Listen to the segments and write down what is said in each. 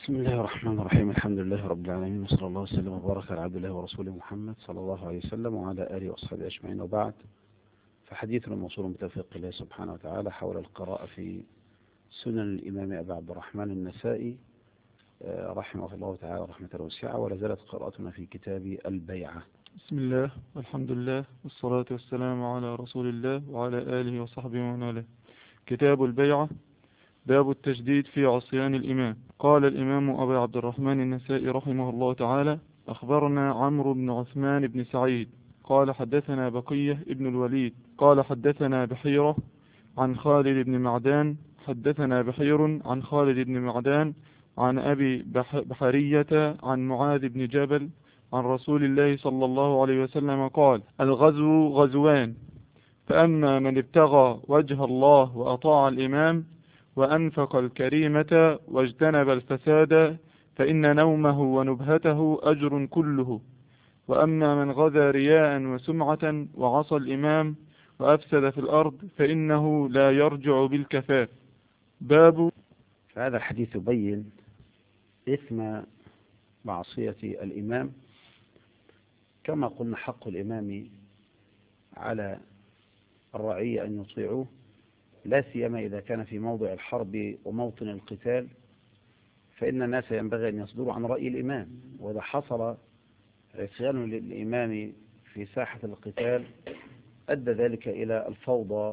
بسم الله الرحمن الرحيم. الحمد لله رب العالمين، وصلى الله وسلم وبارك على عبد الله ورسوله محمد صلى الله عليه وسلم وعلى آله وأصحابه أجمعين، وبعد. فحديثنا موصول بتوفيق الله سبحانه وتعالى حول القراءة في سنن الإمام أبي عبد الرحمن النسائي رحمه الله تعالى رحمة واسعة، ولا زالت قراءتنا في كتاب البيعة. بسم الله والحمد لله والصلاة والسلام على رسول الله وعلى آله وصحبه ومن والاه. كتاب البيعة، باب التجديد في عصيان الإمام. قال الإمام أبي عبد الرحمن النسائي رحمه الله تعالى: أخبرنا عمرو بن عثمان بن سعيد قال حدثنا بقية ابن الوليد قال حدثنا بحيرة عن خالد بن معدان حدثنا بحير عن خالد بن معدان عن أبي بحرية عن معاذ بن جبل عن رسول الله صلى الله عليه وسلم قال: الغزو غزوان، فأما من ابتغى وجه الله وأطاع الإمام وأنفق الكريمة واجتنب الفساد فإن نومه ونبهته أجر كله، وأما من غزا رياء وسمعة وعصى الإمام وأفسد في الأرض فإنه لا يرجع بالكفاف. باب. فهذا الحديث يبين إثم معصية الإمام، كما قلنا حق الإمام على الرعية أن يطيعوه، لا سيما إذا كان في موضع الحرب وموطن القتال، فإن الناس ينبغي أن يصدروا عن رأي الإمام. وإذا حصل عصيان للإمام في ساحة القتال أدى ذلك إلى الفوضى،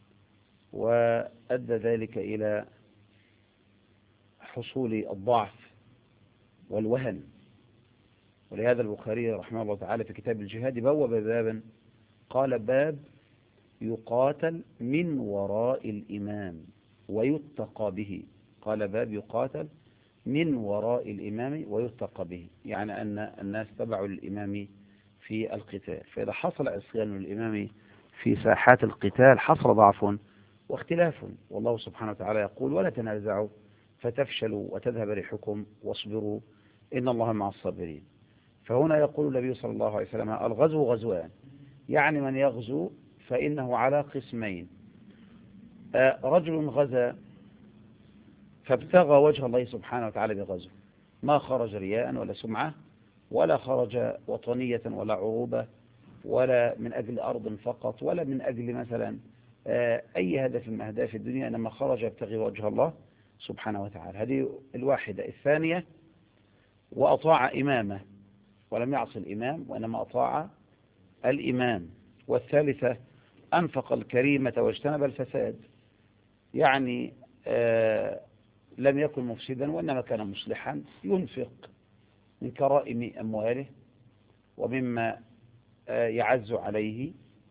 وأدى ذلك إلى حصول الضعف والوهن. ولهذا البخاري رحمه الله تعالى في كتاب الجهاد بوب بابا قال: باب يقاتل من وراء الإمام ويتقى به. قال: باب يقاتل من وراء الإمام ويتقى به، يعني أن الناس تبعوا للإمام في القتال. فإذا حصل عصيان للإمام في ساحات القتال حصل ضعف واختلاف، والله سبحانه وتعالى يقول: ولا تنازعوا فتفشلوا وتذهب ريحكم واصبروا إن الله مع الصابرين. فهنا يقول النبي صلى الله عليه وسلم: الغزو غزوان، يعني من يغزو فإنه على قسمين: رجل غزا فابتغى وجه الله سبحانه وتعالى بغزو، ما خرج رياء ولا سمعة ولا خرج وطنية ولا عروبة ولا من أجل أرض فقط ولا من أجل مثلا أي هدف من أهداف الدنيا، إنما خرج يبتغي وجه الله سبحانه وتعالى. هذه الواحدة. الثانية: وأطاع إمامه ولم يعص الإمام وإنما أطاع الإمام. والثالثة: أنفق الكريمة واجتنب الفساد، يعني لم يكن مفسدا وإنما كان مصلحا، ينفق من كرائم أمواله ومما يعز عليه،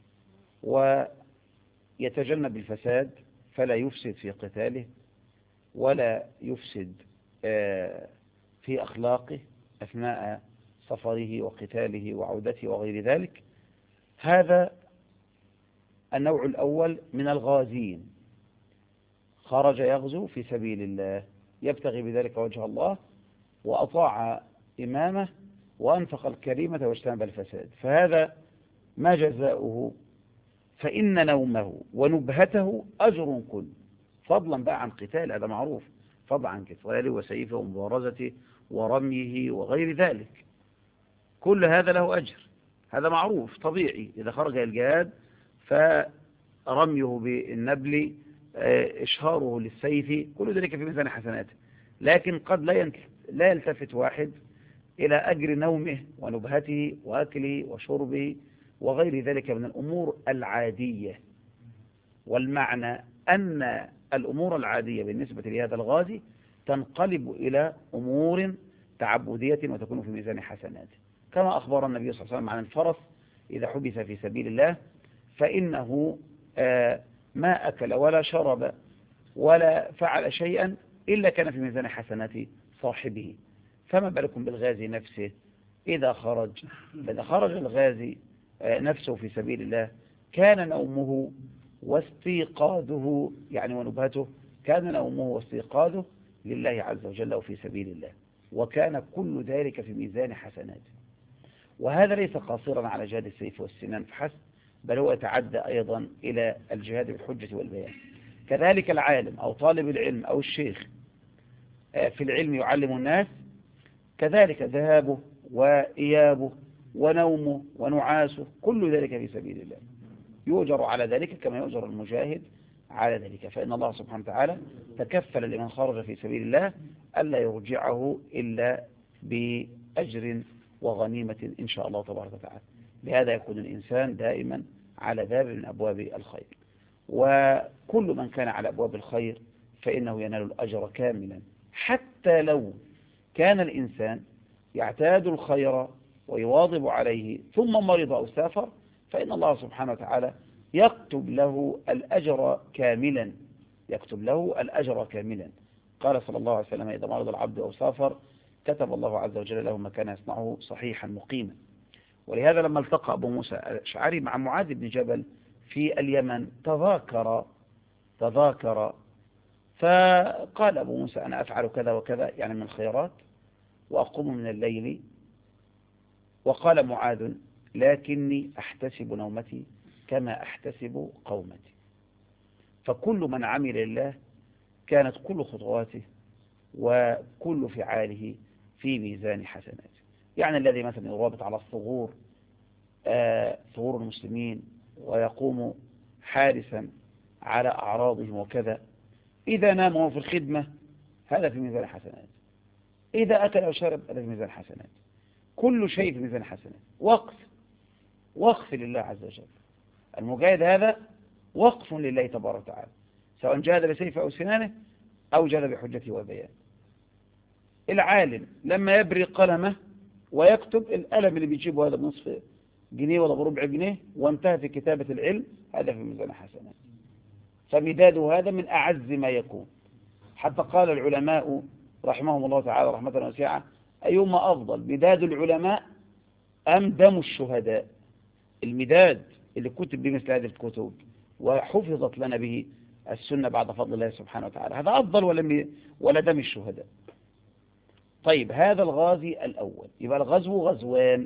ويتجنب الفساد فلا يفسد في قتاله ولا يفسد في أخلاقه أثناء سفره وقتاله وعودته وغير ذلك. هذا النوع الأول من الغازين، خرج يغزو في سبيل الله يبتغي بذلك وجه الله وأطاع إمامه وأنفق الكريمة واجتنب الفساد، فهذا ما جزاؤه؟ فإن نومه ونبهته أجر كل، فضلا بقى عن قتال، هذا معروف، فضلا عن قتاله وسيفه ومبارزته ورميه وغير ذلك، كل هذا له أجر، هذا معروف طبيعي. إذا خرج الجهاد فرميه بالنبل، إشهاره للسيف، كل ذلك في ميزان حسناته. لكن قد لا يلتفت واحد إلى أجر نومه ونبهته وأكله وشربه وغير ذلك من الأمور العادية. والمعنى أن الأمور العادية بالنسبة لهذا الغازي تنقلب إلى أمور تعبدية وتكون في ميزان حسناته، كما أخبر النبي صلى الله عليه وسلم عن الفرس إذا حبس في سبيل الله فإنه ما أكل ولا شرب ولا فعل شيئا إلا كان في ميزان حسنات صاحبه، فما بالكم بالغازي نفسه؟ إذا خرج الغازي نفسه في سبيل الله كان نومه واستيقاظه، يعني ونبهته، كان نومه واستيقاظه لله عز وجل وفي سبيل الله، وكان كل ذلك في ميزان حسناته. وهذا ليس قاصرا على جهاد السيف والسنان فحسب، بل هو يتعدى أيضا إلى الجهاد بالحجة والبيان. كذلك العالم أو طالب العلم أو الشيخ في العلم يعلم الناس، كذلك ذهابه وإيابه ونومه ونعاسه كل ذلك في سبيل الله يؤجر على ذلك كما يؤجر المجاهد على ذلك. فإن الله سبحانه وتعالى تكفل لمن خرج في سبيل الله ألا يرجعه إلا بأجر وغنيمة إن شاء الله تبارك وتعالى. لهذا يكون الإنسان دائما على باب من أبواب الخير، وكل من كان على أبواب الخير فإنه ينال الأجر كاملا، حتى لو كان الإنسان يعتاد الخير ويواظب عليه ثم مرض أو سافر، فإن الله سبحانه وتعالى يكتب له الأجر كاملا، يكتب له الأجر كاملا. قال صلى الله عليه وسلم: إذا مرض العبد أو سافر كتب الله عز وجل له ما كان يصنعه صحيحا مقيما. ولهذا لما التقى أبو موسى الأشعري مع معاذ بن جبل في اليمن تذاكر فقال أبو موسى: أنا أفعل كذا وكذا، يعني من الخيرات، وأقوم من الليل. وقال معاذ: لكني أحتسب نومتي كما أحتسب قومتي. فكل من عمل لله كانت كل خطواته وكل فعاله في ميزان حسناته. يعني الذي مثلا يرابط على الثغور، ثغور المسلمين، ويقوم حارسا على أعراضهم وكذا، إذا نام وهو في الخدمة هذا في ميزان حسنات، إذا أكل أو شرب هذا في ميزان حسنات، كل شيء في ميزان حسنات. وقف لله عز وجل. المجاهد هذا وقف لله تبارك وتعالى، سواء جاهد بسيفه أو سنانه أو جاهد بحجته وبيان. العالم لما يبري قلمه ويكتب، القلم اللي بيجيبه هذا بنصف جنيه ولا بربع جنيه وانتهى في كتابة العلم، هذا في ميزان حسنات. فمداده هذا من أعز ما يكون. حتى قال العلماء رحمهم الله تعالى رحمة واسعة: أيما أفضل، مداد العلماء أم دم الشهداء؟ المداد اللي كتب بمثل هذه الكتب وحفظت لنا به السنة بعد فضل الله سبحانه وتعالى، هذا أفضل ولا دم الشهداء؟ طيب، هذا الغازي الأول. يبقى الغزو غزوان.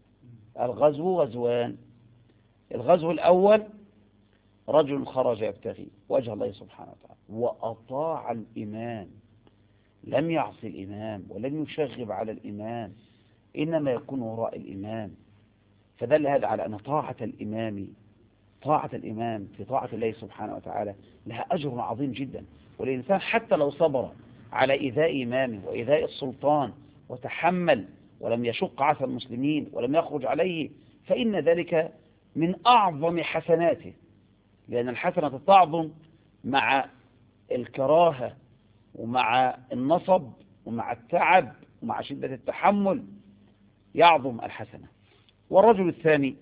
الغزو الأول رجل خرج يبتغي وجه الله سبحانه وتعالى وأطاع الإمام، لم يعصي الإمام ولم يشغب على الإمام، إنما يكون وراء الإمام. فدل هذا على أن طاعة الإمام في طاعة الله سبحانه وتعالى لها أجر عظيم جدا. والإنسان حتى لو صبر على إيذاء إمامه وإيذاء السلطان وتحمل ولم يشق عسى المسلمين ولم يخرج عليه، فإن ذلك من أعظم حسناته، لأن الحسنة تعظم مع الكراهة ومع النصب ومع التعب ومع شدة التحمل، يعظم الحسنة. والرجل الثاني: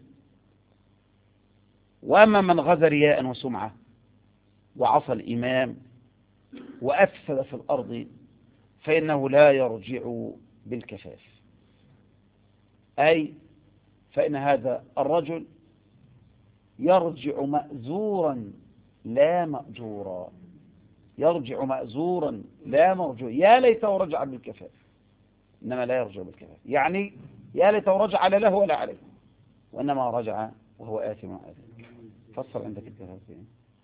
وأما من غزا رياء وسمعة وعصى الإمام وأفسد في الأرض فإنه لا يرجع بالكفاف، أي فإن هذا الرجل يرجع مأزورا لا مأجورا، يرجع مأزورا لا مرجوع. يا ليته رجع بالكفاف، إنما لا يرجع بالكفاف، يعني يا ليته رجع لا له ولا عليه، وإنما رجع وهو آثم وآثم. فصل عندك الكفاف فين؟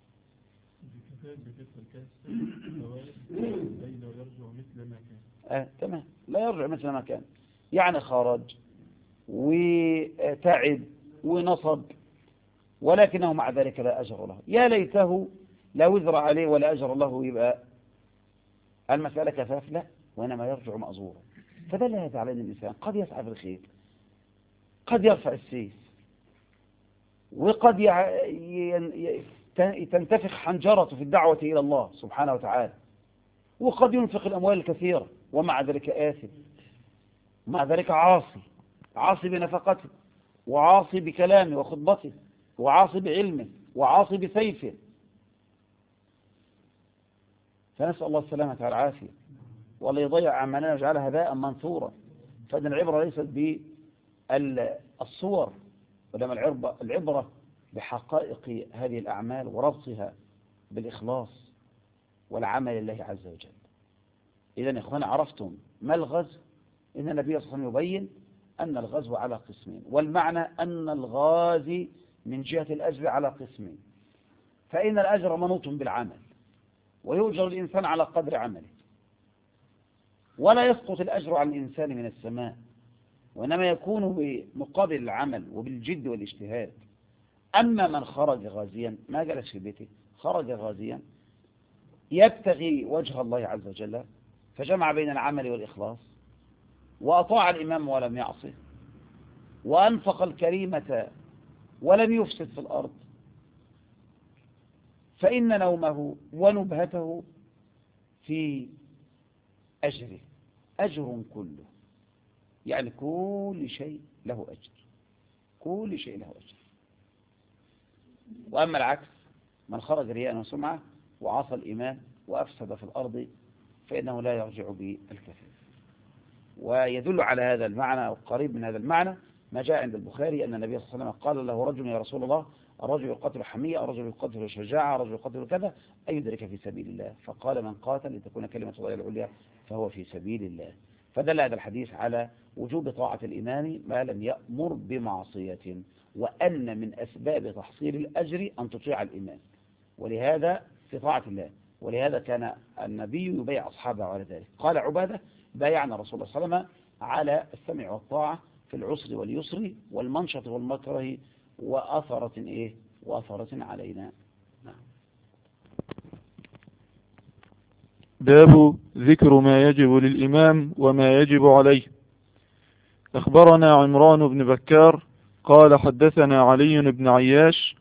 تمام، لا يرجع مثل ما كان، يعني خرج وتعب ونصب ولكنه مع ذلك لا أجر له. يا ليته لا وزر عليه ولا أجر له، يبقى المسألة كفاف؟ لا، وإنما يرجع مأزورا. فدل هذا على أن الإنسان قد يسعى في الخير، قد يرفع السيف، وقد تنتفخ حنجرته في الدعوة إلى الله سبحانه وتعالى، وقد ينفق الأموال الكثيرة، ومع ذلك آثم، مع ذلك عاصي بنفقته، وعاصي بكلامه وخطبته، وعاصي بعلمه، وعاصي بسيفه. فنسأل الله السلامة والعافية، ولا يضيع أعمالنا ويجعلها هباء منثورا. فإن العبرة ليست بالصور، ولما العبرة بحقائق هذه الأعمال وربطها بالإخلاص والعمل لله عز وجل. إذن يا إخوانا، عرفتم ما الغزو؟ إن النبي صلى الله عليه وسلم يبين أن الغزو على قسمين، والمعنى أن الغازي من جهة الأجر على قسمين. فإن الأجر منوط بالعمل، ويؤجر الإنسان على قدر عمله، ولا يسقط الأجر عن الإنسان من السماء، وإنما يكون بمقابل العمل وبالجد والاجتهاد. أما من خرج غازيا، ما جلس في بيته، خرج غازيا يبتغي وجه الله عز وجل، فجمع بين العمل والإخلاص، وأطاع الإمام ولم يعصه، وأنفق الكريمة ولم يفسد في الأرض، فإن نومه ونبهته في أجره أجر كله، يعني كل شيء له أجر، كل شيء له أجر. وأما العكس، من خرج رياء وسمعة وعصى الإمام وأفسد في الأرض، فإنه لا يرجع بالكفاف. ويدل على هذا المعنى أو قريب من هذا المعنى ما جاء عند البخاري أن النبي صلى الله عليه وسلم قال له رجل: يا رسول الله، الرجل يقاتل حمية، الرجل يقاتل شجاعة، الرجل يقاتل كذا، أي يدرك في سبيل الله؟ فقال: من قاتل لتكون كلمة الله العليا فهو في سبيل الله. فدل هذا الحديث على وجوب طاعة الإمام ما لم يأمر بمعصية، وأن من أسباب تحصيل الأجر أن تطيع الإمام، ولهذا في طاعة الله. ولهذا كان النبي يبايع أصحابه على ذلك. قال عبادة: بايعنا رسول الله صلى الله عليه وسلم على السمع والطاعة في العسر واليسر والمنشط والمكره وأثرة علينا. نعم. باب ذكر ما يجب للإمام وما يجب عليه. أخبرنا عمران بن بكار قال حدثنا علي بن عياش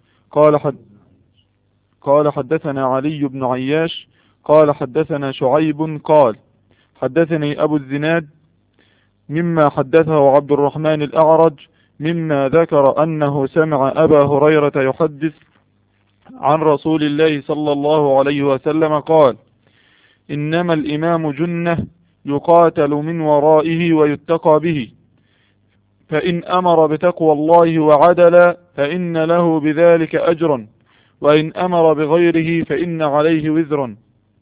قال حدثنا علي بن عياش قال حدثنا شعيب قال حدثني أبو الزناد مما حدثه عبد الرحمن الأعرج مما ذكر أنه سمع أبا هريرة يحدث عن رسول الله صلى الله عليه وسلم قال: إنما الإمام جنة يقاتل من ورائه ويتقى به، فإن أمر بتقوى الله وعدل فإن له بذلك أجرا، وإن أمر بغيره فإن عليه وزرا.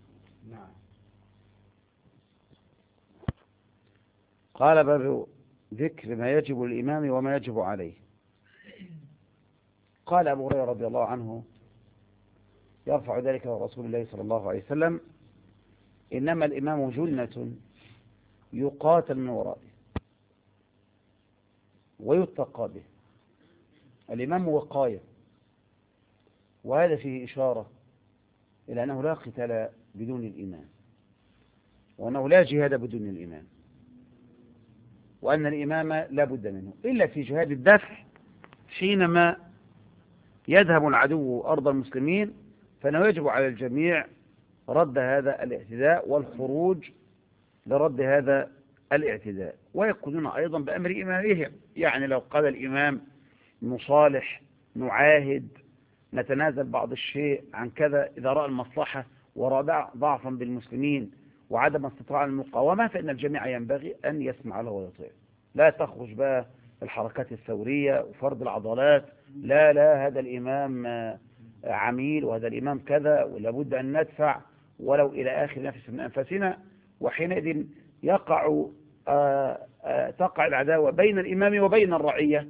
قال: باب ذكر ما يجب للإمام وما يجب عليه. قال أبو هريرة رضي الله عنه يرفع ذلك رسول الله صلى الله عليه وسلم: إنما الإمام جنة يقاتل من ورائه ويتقى به. الإمام وقاية، وهذا فيه إشارة إلى أنه لا قتال بدون الإمام، وأنه لا جهاد بدون الإمام، وأن الإمام لا بد منه إلا في جهاد الدفع، حينما يذهب العدو أرض المسلمين، فإنه يجب على الجميع رد هذا الاعتداء والخروج لرد هذا الاعتداء، ويقودون أيضا بأمر إمامهم. يعني لو قال الإمام: نصالح، نعاهد، نتنازل بعض الشيء عن كذا إذا رأى المصلحة ورأى ضعفا بالمسلمين وعدم استطاعة المقاومة، فإن الجميع ينبغي أن يسمع له ويطيع. لا تخرج بقى الحركات الثورية وفرض العضلات، لا هذا الإمام عميل وهذا الإمام كذا ولابد أن ندفع ولو إلى آخر نفس من أنفسنا. وحينئذ تقع العداوة بين الإمام وبين الرعية،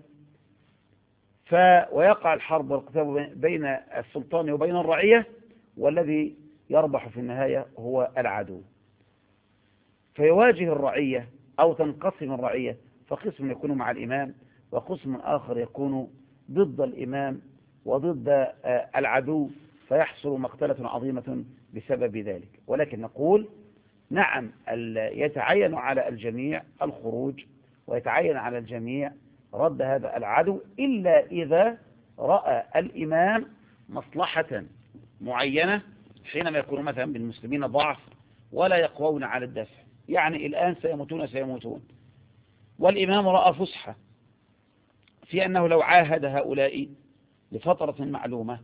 ويقع الحرب والقتال بين السلطان وبين الرعية، والذي يربح في النهاية هو العدو. فيواجه الرعية أو تنقسم الرعية، فقسم يكون مع الإمام وقسم آخر يكون ضد الإمام وضد العدو، فيحصل مقتلة عظيمة بسبب ذلك. ولكن نقول: نعم، يتعين على الجميع الخروج، ويتعين على الجميع رد هذا العدو، إلا إذا رأى الإمام مصلحة معينة، حينما يكون مثلا بالمسلمين ضعف ولا يقوون على الدفع. يعني الآن سيموتون، والإمام رأى فسحة في أنه لو عاهد هؤلاء لفترة معلومة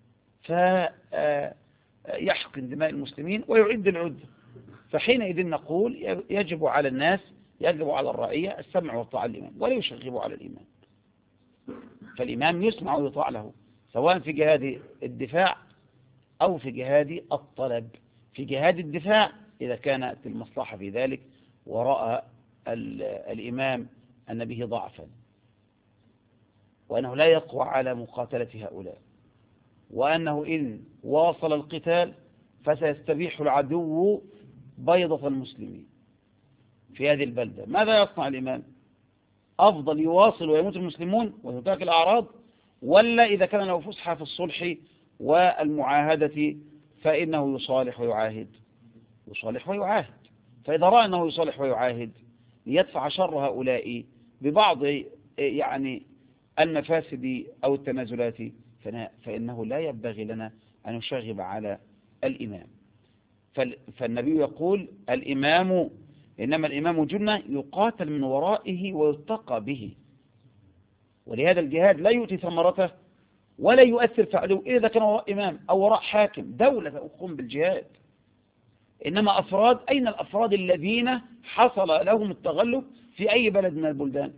فيحقن دماء المسلمين ويعد العدة، فحينئذ نقول: يجب على الناس، يجب على الرعية السمع والطاعة للإمام، ولا يشغبوا على الإمام. فالإمام يسمع ويطاع له، سواء في جهاد الدفاع أو في جهاد الطلب. في جهاد الدفاع إذا كانت المصلحة في ذلك ورأى الإمام أن به ضعفا، وأنه لا يقوى على مقاتلة هؤلاء، وأنه إن واصل القتال فسيستبيح العدو بيضة المسلمين، في هذه البلدة، ماذا يصنع الإمام؟ أفضل يواصل ويموت المسلمون وتترك الأعراض، ولا إذا كان له فسحة في الصلح والمعاهدة فإنه يصالح ويعاهد؟ يصالح ويعاهد. فإذا رأى أنه يصالح ويعاهد ليدفع شر هؤلاء ببعض يعني المفاسد أو التنازلات فإنه لا ينبغي لنا أن نشغب على الإمام. فالنبي يقول الإمام إنما الإمام جنة يقاتل من ورائه ويتقى به، ولهذا الجهاد لا يؤتي ثمرته ولا يؤثر فعله إذا كان وراء إمام أو وراء حاكم دولة تقوم بالجهاد. إنما أفراد، أين الأفراد الذين حصل لهم التغلب في أي بلد من البلدان؟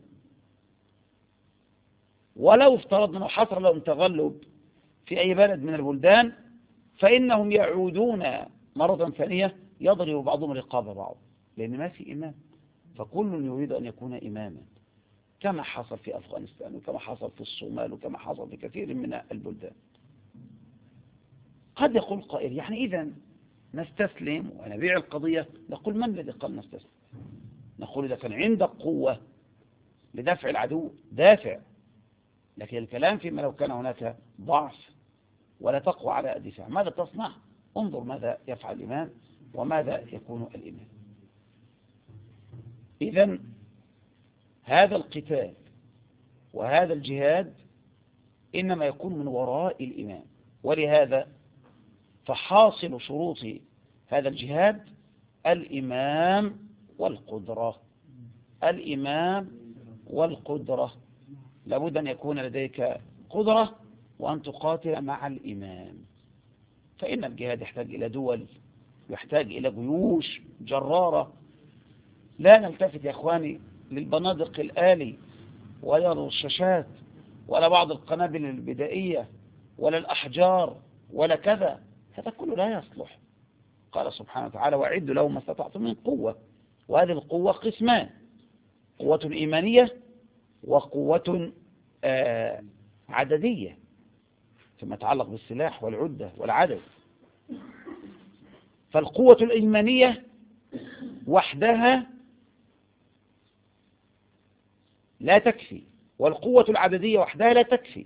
ولو افترضنا أنه حصل لهم تغلب في أي بلد من البلدان فإنهم يعودون مرة ثانية يضرب بعضهم رقاب بعض، لأن ما في إمام، فكل يريد أن يكون إماما، كما حصل في أفغانستان وكما حصل في الصومال وكما حصل في كثير من البلدان. قد يقول قائل يعني إذا نستسلم ونبيع القضية؟ نقول من الذي قال نستسلم؟ نقول إذا كان عندك قوة لدفع العدو دافع، لكن الكلام فيما لو كان هناك ضعف ولا تقوى على الدفاع ماذا تصنع؟ انظر ماذا يفعل الإمام وماذا يكون الإمام. إذن هذا القتال وهذا الجهاد إنما يكون من وراء الإمام، ولهذا فحاصل شروط هذا الجهاد الإمام والقدرة. الإمام والقدرة، لابد أن يكون لديك قدرة وأن تقاتل مع الإمام. فإن الجهاد يحتاج إلى دول، يحتاج إلى جيوش جرارة. لا نلتفت يا أخواني للبنادق الآلي ولا الرشاشات ولا بعض القنابل البدائية ولا الأحجار ولا كذا، هذا كله لا يصلح. قال سبحانه وتعالى وأعدوا لهم ما استطعتم من قوة، وهذه القوة قسمان: قوة إيمانية وقوة عددية فيما يتعلق بالسلاح والعدة والعدد. فالقوة الإيمانية وحدها لا تكفي، والقوة العددية وحدها لا تكفي.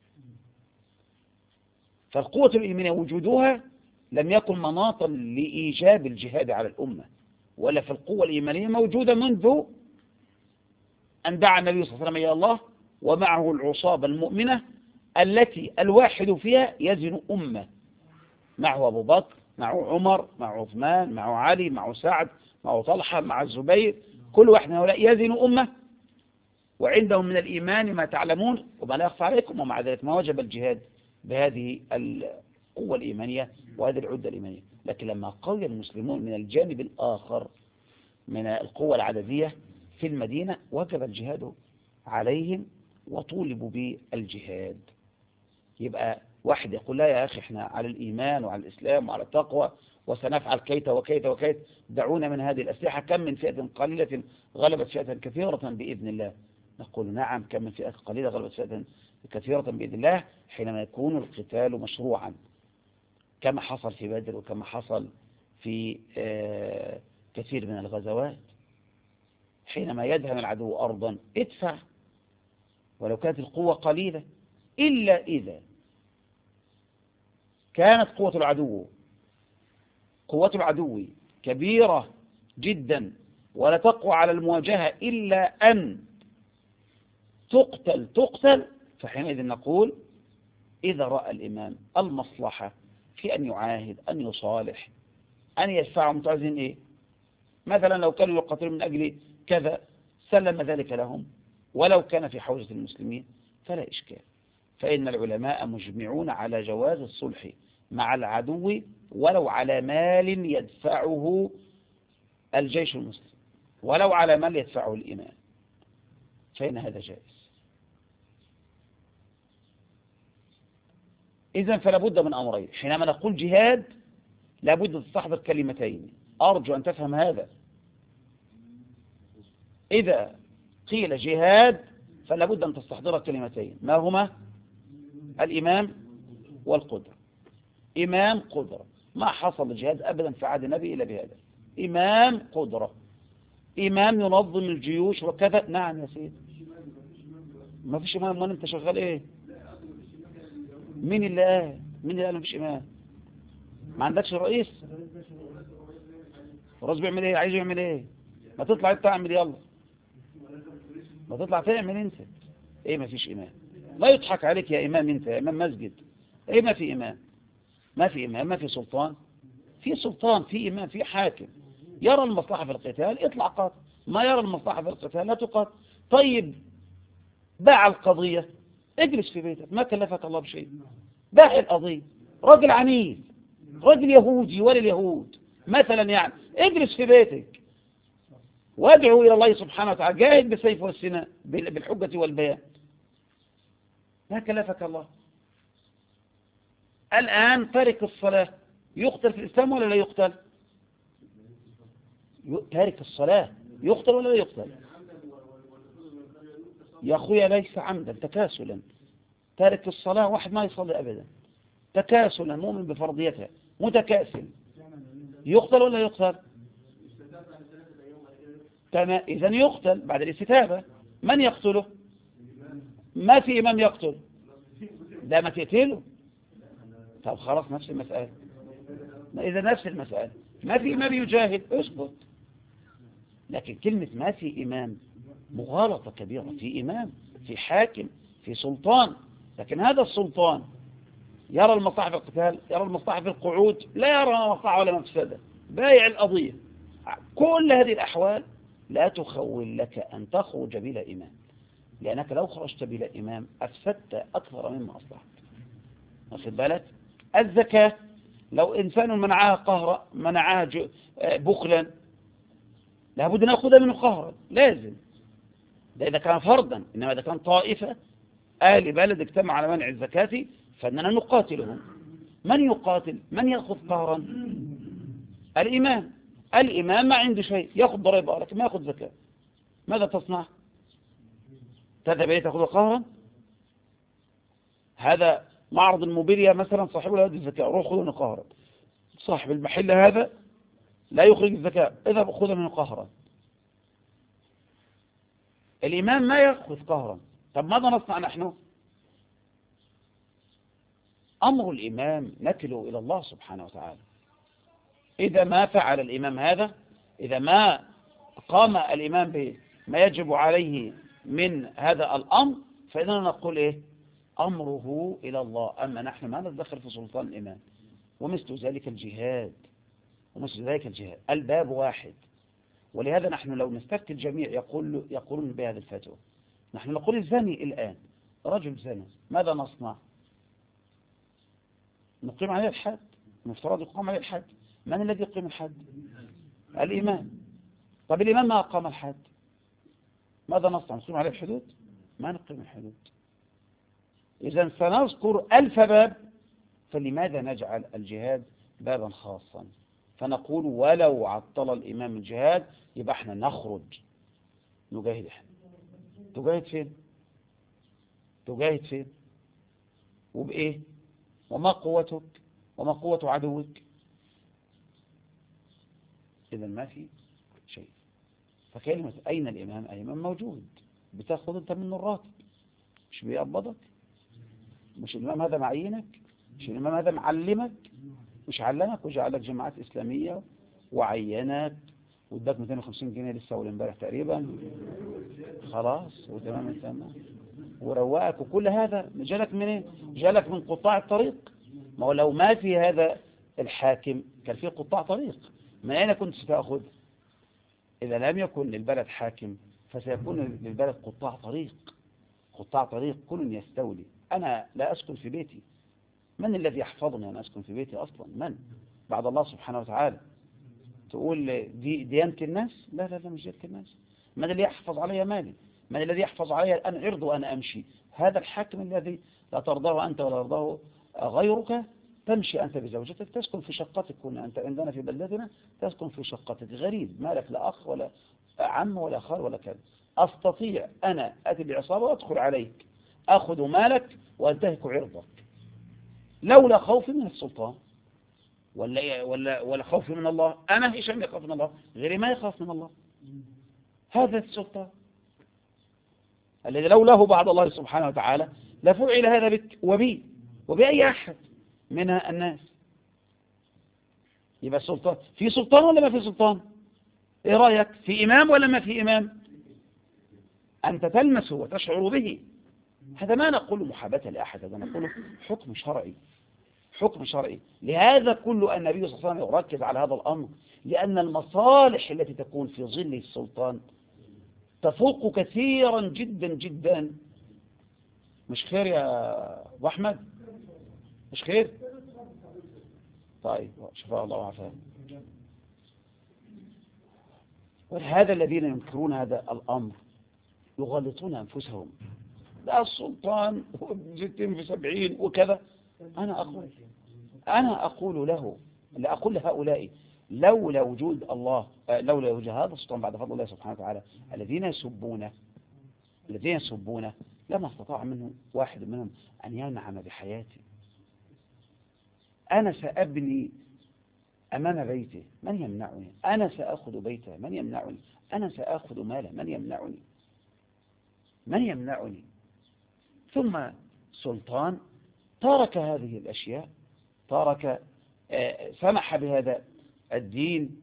فالقوة الإيمانية وجودها لم يكن مناطا لإيجاب الجهاد على الأمة، ولا في القوة الإيمانية موجودة منذ أن دعا النبي صلى الله عليه وسلم إلى الله، ومعه العصابة المؤمنة التي الواحد فيها يزن أمة، معه أبو بكر، معه عمر، معه عثمان، معه علي، معه سعد، معه طلحة، معه الزبير، كل واحد من هؤلاء يزن أمة وعندهم من الإيمان ما تعلمون وما لا يخفى عليكم، ومع ذلك ما وجب الجهاد بهذه القوة الإيمانية وهذه العدة الإيمانية. لكن لما قوي المسلمون من الجانب الآخر من القوة العددية في المدينة وجب الجهاد عليهم وطولبوا بالجهاد. يبقى واحد يقول لا يا أخي احنا على الإيمان وعلى الإسلام وعلى التقوى وسنفعل كيت وكيت وكيت، دعونا من هذه الأسلحة، كم من فئة قليلة غلبت فئة كثيرة بإذن الله. نقول نعم، كم من فئة قليلة غلبت فئة كثيرة بإذن الله حينما يكون القتال مشروعا كما حصل في بدر وكما حصل في كثير من الغزوات. حينما يدهم العدو أرضا ادفع ولو كانت القوة قليلة، إلا إذا كانت قوة العدو كبيرة جدا ولا تقوى على المواجهة إلا أن تقتل، فحينئذ نقول إذا رأى الإمام المصلحة في أن يعاهد، أن يصالح، أن يدفعهم تعزين إيه؟ مثلا لو كانوا يقاتلون من أجل كذا سلم ذلك لهم، ولو كان في حوزة المسلمين فلا إشكال. فإن العلماء مجمعون على جواز الصلح مع العدو ولو على مال يدفعه الجيش المسلم، ولو على مال يدفعه الإمام، فإن هذا جائز. إذن فلا بد من أمرين. حينما نقول جهاد لا بد أن تستحضر كلمتين، أرجو أن تفهم هذا. إذا قيل جهاد فلا بد أن تستحضر كلمتين، ما هما؟ الإمام والقدرة. إمام قدرة، ما حصل جهاد أبدا في عهد النبي إلا بهذا، إمام قدرة. إمام ينظم الجيوش وكذا. نعم يا سيدي، ما فيش إمام. من أنت شغال إيه؟ مين اللي قال ما فيش إمام؟ ما عندكش رئيس؟ الرئيس بيعمل إيه؟ عايز يعمل إيه؟ ما تطلع أنت تعمل، يلا ما تطلع تعمل أنت. إيه ما فيش إمام؟ لا يضحك عليك يا إمام، أنت يا إمام مسجد. إيه ما في إمام؟ ما في إمام، ما في سلطان. في سلطان، في إمام، في حاكم يرى المصلحة في القتال اطلع قاتل، ما يرى المصلحة في القتال لا تقاتل. طيب باع القضية، اجلس في بيتك، ما كلفك الله بشيء. باع القضية، راجل عنيد، راجل يهودي ولا اليهود مثلا، يعني اجلس في بيتك وادعو إلى الله سبحانه وتعالى، جاهد بالسيف والسنان بالحجة والبيان، ما كلفك الله. الآن تارك الصلاة يقتل في الإسلام ولا لا يقتل؟ تارك الصلاة يقتل ولا لا يقتل؟ يا أخويا ليس عمدا، تكاسلا. تارك الصلاة واحد ما يصلي أبدا، تكاسلا، مؤمن بفرضيتها، متكاسل، يقتل ولا يقتل؟ تمام، إذن يقتل بعد الاستتابة. من يقتله؟ ما في إمام يقتل ده، ما تقتله. طب خلاص نفس المسألة. إذا نفس المسألة، ما في إمام يجاهد، اسكت. لكن كلمة ما في إمام مغالطة كبيرة. في إمام، في حاكم، في سلطان، لكن هذا السلطان يرى المصلحة في القتال، يرى المصلحة في القعود، لا يرى مصلحة ولا مفسدة، بايع القضية. كل هذه الأحوال لا تخول لك أن تخرج بلا إمام، لأنك لو خرجت بلا إمام أفسدت أكثر مما أصلحت. واخد بالك؟ الزكاة لو إنسان منعها بخلا، لابد أن نأخذها منه قهرا، لازم. ده إذا كان فردا، إنما إذا كان طائفة أهل بلد اجتمع على منع الزكاة فإننا نقاتلهم. من يقاتل؟ من يأخذ قهرا؟ الإمام. الإمام ما عنده شيء، يأخذ ضريبة لكن ما يأخذ زكاة. ماذا تصنع؟ تذهب إليه تأخذ قهرا؟ هذا معرض الموبيليا مثلا صاحبه لا يؤدي الزكاة، روح خذوا منه قهرا. صاحب المحل هذا لا يخرج الزكاة، اذهب خذ منه قهرا. الإمام ما يأخذ قهرا. طب ماذا نصنع نحن؟ أمر الإمام نكله إلى الله سبحانه وتعالى. إذا ما فعل الإمام هذا، إذا ما قام الإمام بما يجب عليه من هذا الأمر، فإننا نقول إيه؟ أمره إلى الله. أما نحن ما ندخل في سلطان الإمام. ومثل ذلك الجهاد، الباب واحد. ولهذا نحن لو نستفتي الجميع يقولون بهذه الفتوى. نحن نقول الزاني الآن رجل زنا، ماذا نصنع؟ نقيم عليه الحد، المفترض يقام عليه الحد. من الذي يقيم الحد؟ الإمام. طب الإمام ما أقام الحد، ماذا نصنع؟ نقيم عليه الحدود؟ ما نقيم الحدود. إذا سنذكر 1000 باب، فلماذا نجعل الجهاد بابا خاصا؟ فنقول ولو عطل الإمام الجهاد يبقى احنا نخرج نجاهد. احنا تجاهد فين؟ تجاهد فين؟ وبإيه؟ وما قوتك؟ وما قوة عدوك؟ إذا ما في شيء. فكلمة أين الإمام؟ الإمام موجود، بتاخذ أنت منه الراتب، مش بيقبضك؟ مش الإمام هذا معينك؟ مش الإمام هذا معلمك؟ مش علمك وجعل لك جماعات إسلامية وعينك واداك 250 جنيه لسه أول امبارح تقريبا، خلاص وتمام التمام، وروقك، وكل هذا جالك من ايه؟ جالك من قطاع الطريق. ما هو لو ما في هذا الحاكم كان فيه قطاع طريق، من أين كنت ستأخذ؟ إذا لم يكن للبلد حاكم فسيكون للبلد قطاع طريق. قطاع طريق كل يستولي. أنا لا أسكن في بيتي، من الذي يحفظني أن أسكن في بيتي أصلا؟ من؟ بعد الله سبحانه وتعالى. تقول دي ديانة الناس؟ لا لا لا، مش ديانة الناس. من اللي يحفظ علي مالي؟ من الذي يحفظ علي أن عرض وأنا أمشي؟ هذا الحاكم الذي لا ترضاه أنت ولا يرضاه غيرك. تمشي أنت بزوجتك، تسكن في شقتك. كنا أنت عندنا في بلدنا تسكن في شقتك، غريب، ما لك لا أخ ولا عم ولا خال ولا كذا. أستطيع أنا أتي بعصابة وأدخل عليك، أخذ مالك وأنتهك عرضك، لولا خوفي من السلطان ولا خوفي من الله. أنا هشام يخاف من الله، غيري ما يخاف من الله. هذا السلطان الذي لوله بعد الله سبحانه وتعالى لفعل هذا بك وبي وبأي أحد من الناس. يبقى السلطان في سلطان ولا ما في سلطان؟ ايه رأيك؟ في إمام ولا ما في إمام؟ أنت تلمسه وتشعر به. هذا ما نقول محاباة لأحد، هذا نقول حكم شرعي، حكم شرعي. لهذا كل النبي صلى الله عليه وسلم يركز على هذا الأمر، لأن المصالح التي تكون في ظل السلطان تفوق كثيرا جدا جدا. مش خير يا أبو أحمد؟ مش خير؟ طيب شفاء الله وعافاه. ولهذا الذين ينكرون هذا الأمر يغلطون أنفسهم. لا السلطان وستين في 70 وكذا. أنا أقول له، لا أقول لهؤلاء لولا وجود الله، لولا وجود هذا السلطان بعد فضل الله سبحانه وتعالى، الذين يسبونه لما استطاع منهم واحد منهم أن ينعم بحياته. أنا سأبني أمام بيته، من يمنعني؟ أنا سأخذ بيته، من يمنعني؟ أنا سأخذ ماله، من يمنعني؟ من يمنعني؟ ثم سلطان ترك هذه الأشياء، ترك سمح بهذا الدين،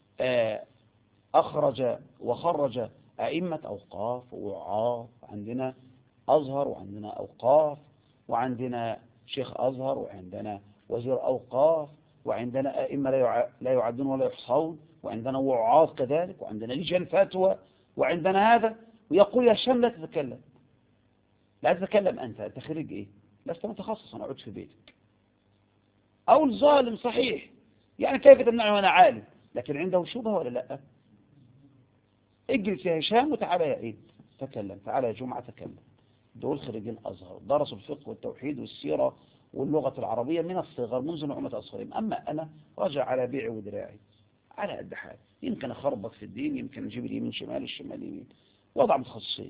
أخرج وخرج أئمة أوقاف ووعاظ. عندنا أزهر وعندنا أوقاف، وعندنا شيخ أزهر، وعندنا وزير أوقاف، وعندنا أئمة لا يعدون ولا يحصون، وعندنا وعاظ كذلك، وعندنا لجان فتوى، وعندنا هذا. ويقول يا هشام لا تتكلم، لا تتكلم أنت خريج إيه؟ لست متخصصا، أقعد في بيتك. أو الظالم صحيح، يعني كيف تمنعه وأنا عالم؟ لكن عنده شبهة ولا لا؟ اجلس يا هشام وتعالى يا عيد تكلم، تعالى يا جمعة تكلم. دول خريجين أزهر، درسوا الفقه والتوحيد والسيرة واللغة العربية من الصغر منذ نعومة أصغرهم. أما أنا راجع على بيعي ودراعي على قد حالي، يمكن أخربط في الدين، يمكن أجيب اليمين شمال الشمال يمين، وضع متخصصين.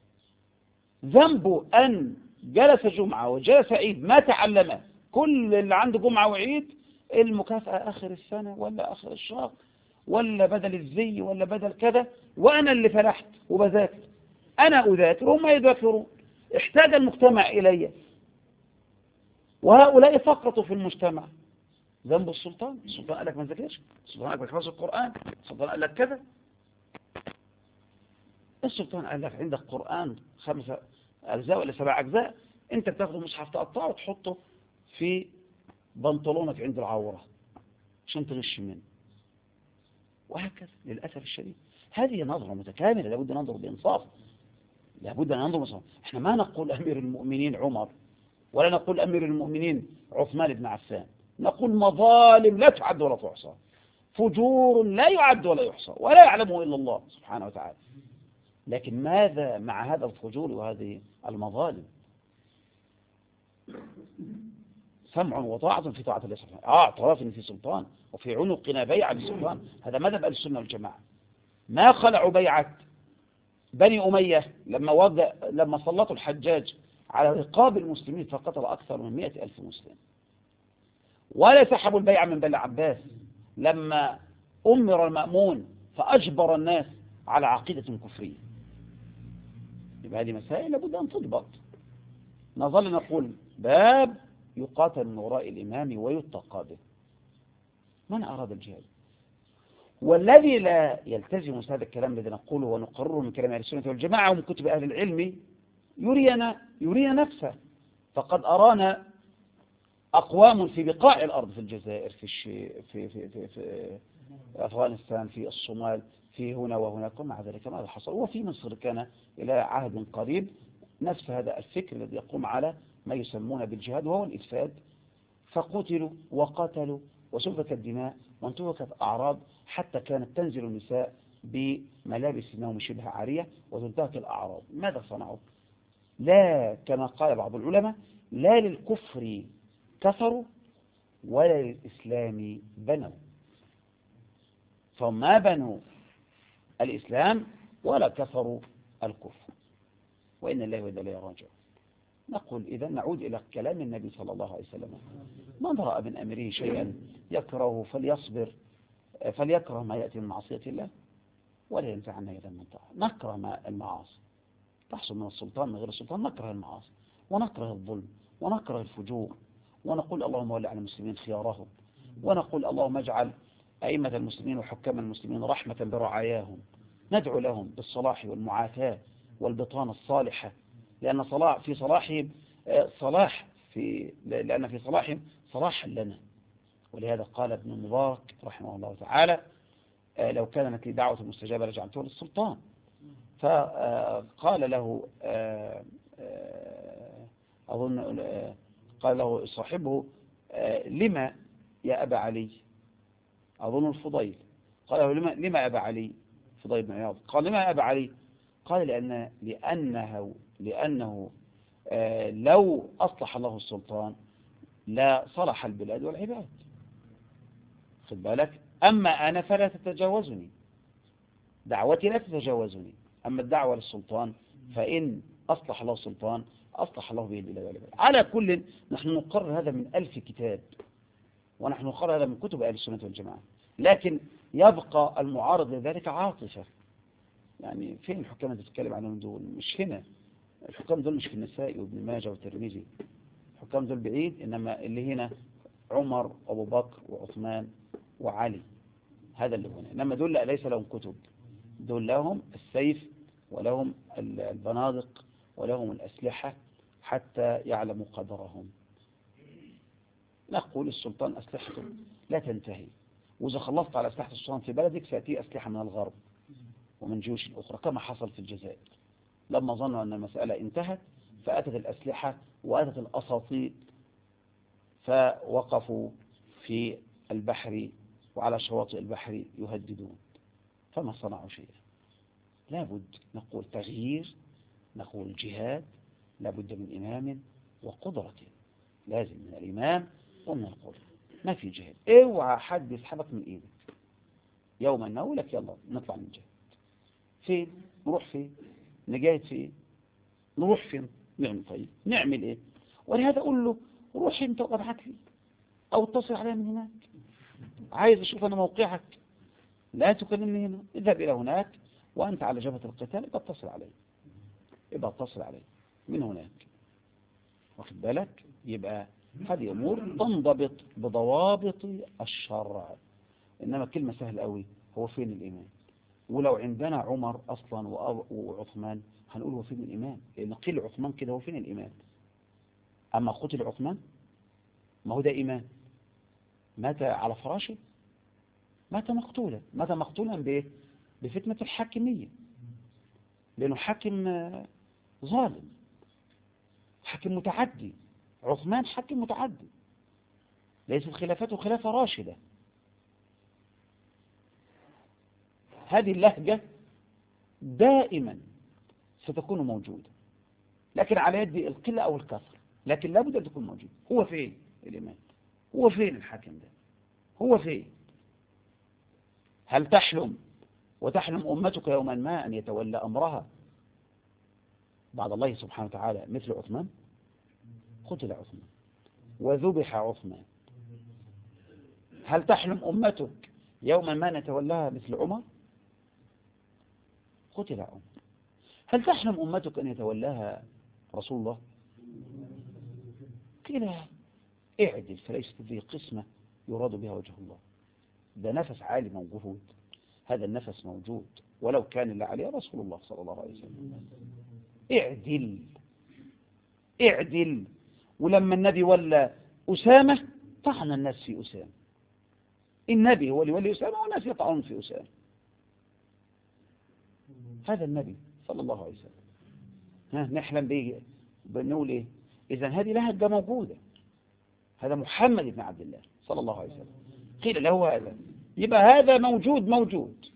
ذنبه أن جلس جمعة وجلس عيد ما تعلمه. كل اللي عنده جمعة وعيد المكافأة آخر السنة ولا آخر الشهر ولا بدل الزي ولا بدل كذا، وأنا اللي فلحت وبذاكر. أنا أذاكر وهم يذاكرون. احتاج المجتمع إلي، وهؤلاء فقطوا في المجتمع. ذنب السلطان قال لك ما تذاكرش، السلطان قال لك حفظ القرآن، السلطان قال لك كذا. السلطان قال لك عندك قرآن 5 أجزاء ولا 7 أجزاء، أنت بتاخد المصحف تقطعه وتحطه في بنطلونك عند العورة عشان تغش منه، وهكذا. للأسف الشديد هذه نظرة متكاملة، لابد أن ننظر بإنصاف، لابد أن ننظر بإنصاف. احنا ما نقول أمير المؤمنين عمر، ولا نقول أمير المؤمنين عثمان بن عفان، نقول مظالم لا تعد ولا تحصى، فجور لا يعد ولا يحصى، ولا يعلمه إلا الله سبحانه وتعالى. لكن ماذا مع هذا الفجور وهذه المظالم؟ سمع وطاعة في طاعة الله سبحانه وتعالى. اعتراف ان في سلطان وفي عنقنا بيعة للسلطان، هذا مذهب اهل السنة والجماعة. ما خلعوا بيعة بني أمية لما سلطوا الحجاج على رقاب المسلمين فقتل أكثر من 100,000 مسلم، ولا سحبوا البيعة من بني عباس لما أمر المأمون فأجبر الناس على عقيدة كفرية. يبقى هذه مسائل لابد أن تضبط. نظل نقول باب يقاتل من وراء الإمام ويتقى به. من أراد الجهاد؟ والذي لا يلتزم هذا الكلام الذي نقوله ونقرره من كلام أهل السنة والجماعة ومن كتب أهل العلم يرينا نفسه. فقد أرانا أقوام في بقاع الأرض، في الجزائر، في أفغانستان، في الصومال، في هنا وهناك، ومع ذلك ماذا حصل؟ وفي مصر كان إلى عهد قريب نفس هذا الفكر الذي يقوم على ما يسمون بالجهاد وهو الإفساد، فقتلوا وقتلوا وسفكت الدماء وانتهكت أعراض، حتى كانت تنزل النساء بملابس النوم شبه عارية وتنتهك الأعراض. ماذا صنعوا؟ لا، كما قال بعض العلماء، لا للكفر كفروا ولا للإسلام بنوا، فما بنوا الإسلام ولا كفروا الكفر، وإن الله وإنا إليه راجعون. نقول إذا نعود إلى كلام النبي صلى الله عليه وسلم: من رأى من أمره شيئا يكرهه فليصبر، فليكره ما يأتي من معصية الله ولا ينزعنا يدا من طاعة. نكره المعاصي تحصل من السلطان من غير السلطان، نكره المعاصي ونكره الظلم ونكره الفجور، ونقول اللهم ول على المسلمين خيارهم، ونقول اللهم اجعل أئمة المسلمين وحكام المسلمين رحمة برعاياهم، ندعو لهم بالصلاح والمعافاة والبطانة الصالحة، لأن في صلاحهم لأن في صلاحهم صلاحا لنا. ولهذا قال ابن المبارك رحمه الله تعالى لو كانت لي دعوة مستجابة لجعلتها للسلطان. فقال له أظن قال له صاحبه لما يا أبا علي، أظن الفضيل، قال له لما يا أبا علي، فضيل بن عياض، قال لما يا أبا علي، قال لأنه لو أصلح الله السلطان لا صلح البلاد والعباد. خد بالك، أما أنا فلا تتجاوزني، دعوتي لا تتجاوزني، أما الدعوة للسلطان فإن أصلح الله السلطان أصلح الله به البلاد والعباد. على كل نحن نقرر هذا من 1000 كتاب، ونحن نقرر هذا من كتب أهل السنة والجماعة، لكن يبقى المعارض لذلك عاطفة. يعني فين الحكام اللي تتكلم عنهم دول؟ مش هنا، الحكام دول مش في النسائي وابن ماجه والترمذي، الحكام دول بعيد، إنما اللي هنا عمر وأبو بكر وعثمان وعلي، هذا اللي هنا. إنما دول ليس لهم كتب، دول لهم السيف ولهم البنادق ولهم الأسلحة حتى يعلموا قدرهم. نقول السلطان أسلحته لا تنتهي، وإذا خلصت على أسلحة السلطان في بلدك سيأتي أسلحة من الغرب ومن جيوش أخرى، كما حصل في الجزائر لما ظنوا أن المسألة انتهت فأتت الأسلحة وأتت الأساطيل، فوقفوا في البحر وعلى شواطئ البحر يهددون، فما صنعوا شيئا. لابد نقول تغيير، نقول جهاد، لابد من إمام وقدرة، لازم من الإمام ومن القدرة. ما في جهاد، اوعى حد يسحبك من ايدك يوما ما اقول لك يلا نطلع من جهاد. فين نروح؟ فين نجاهد؟ فين نروح؟ فين نعمل؟ طيب نعمل ايه؟ ولهذا اقول له روح انت وابعت لي او اتصل علي من هناك، عايز اشوف انا موقعك، لا تكلمني هنا، اذهب الى هناك وانت على جبهة القتال، يبقى اتصل علي من هناك. واخد بالك؟ يبقى هذه أمور تنضبط بضوابط الشرع. إنما كلمة سهل قوي، هو فين الإمام؟ ولو عندنا عمر أصلا وعثمان هنقول هو فين الإمام؟ لأن قيل عثمان كده، هو فين الإمام؟ أما قتل عثمان ما هو ده إمام، مات على فراشه، مات مقتولا بإيه؟ بفتنة الحاكمية، لأنه حاكم ظالم، حاكم متعدي. عثمان حاكم متعدي، ليست خلافته خلافة راشدة. هذه اللهجة دائما ستكون موجودة، لكن على يد القلة أو الكثرة، لكن لابد أن تكون موجودة. هو فين الإمام؟ هو فين الحاكم ده؟ هو فين؟ هل تحلم وتحلم أمتك يوما ما أن يتولى أمرها بعد الله سبحانه وتعالى مثل عثمان؟ قتل عثمان وذبح عثمان. هل تحلم أمتك يوما ما نتولاها مثل عمر؟ قتل عمر. هل تحلم أمتك أن يتولاها رسول الله؟ قيل اعدل فليست ذي قسمة يراد بها وجه الله. ده نفس عالي موجود، هذا النفس موجود ولو كان اللي عليه رسول الله صلى الله عليه وسلم. اعدل. ولما النبي ولى أسامة طعن الناس في أسامة، النبي هو اللي ولي أسامة والناس يطعنون في أسامة. هذا النبي صلى الله عليه وسلم نحلم به، بنقول إيه؟ إذن هذه لهجة موجودة، هذا محمد بن عبد الله صلى الله عليه وسلم قيل له هذا، يبقى هذا موجود.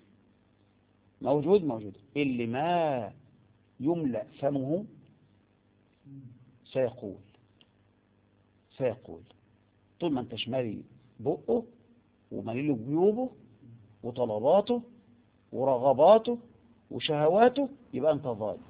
اللي ما يملأ فمه سيقول طول ما انت شمالي بقه ومليله جيوبه وطلباته ورغباته وشهواته، يبقى انت ظالم.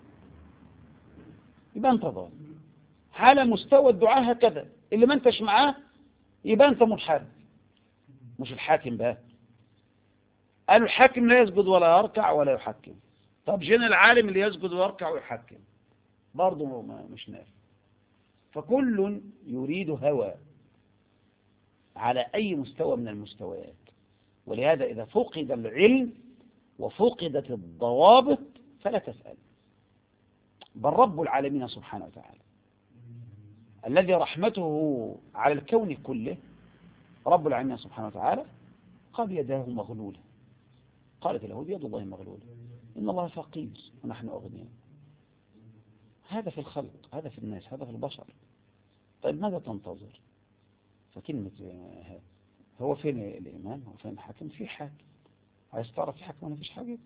على مستوى الدعاء هكذا، اللي ما انتش معاه يبقى انت منحرف، مش الحاكم بقى. قالوا الحاكم لا يسجد ولا يركع ولا يحكم. طب جينا العالم اللي يسجد ويركع ويحكم برضه مش نافع. فكل يريد هوى على أي مستوى من المستويات. ولهذا إذا فقد العلم وفقدت الضوابط فلا تسأل. بل رب العالمين سبحانه وتعالى الذي رحمته على الكون كله، رب العالمين سبحانه وتعالى قال يداه مغلولة. قالت اليهود يد الله مغلولة، إن الله فقير ونحن أغنياء. هذا في الخلق، هذا في الناس، هذا في البشر. طيب ماذا تنتظر؟ فكلمة هو فين الإمام؟ هو فين الحاكم؟ في حاكم. عايز تعرف في حاكم ولا فيش حاجة؟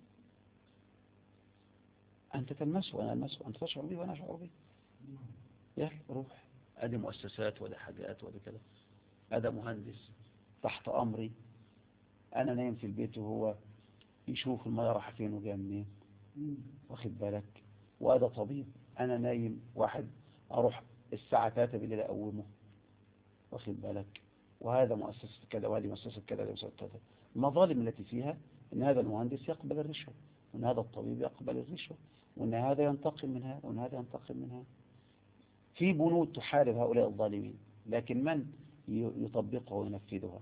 أنت تلمسه وأنا ألمسه، أنت تشعر بي وأنا أشعر بي. يلا روح، أدي مؤسسات ولا حاجات ولا كده، هذا مهندس تحت أمري، أنا نايم في البيت وهو يشوف المية راح فين وجايه منين، واخد بالك؟ وهذا طبيب، أنا نايم واحد أروح الساعة 3 بالليل أقومه، واخد بالك؟ وهذا مؤسسة كذا وهذه مؤسسة كذا وهذه مؤسسة كذا. المظالم التي فيها إن هذا المهندس يقبل الرشوة، وإن هذا الطبيب يقبل الرشوة، وإن هذا ينتقم من هذا وإن هذا ينتقم من هذا. في بنود تحارب هؤلاء الظالمين، لكن من يطبقها وينفذها؟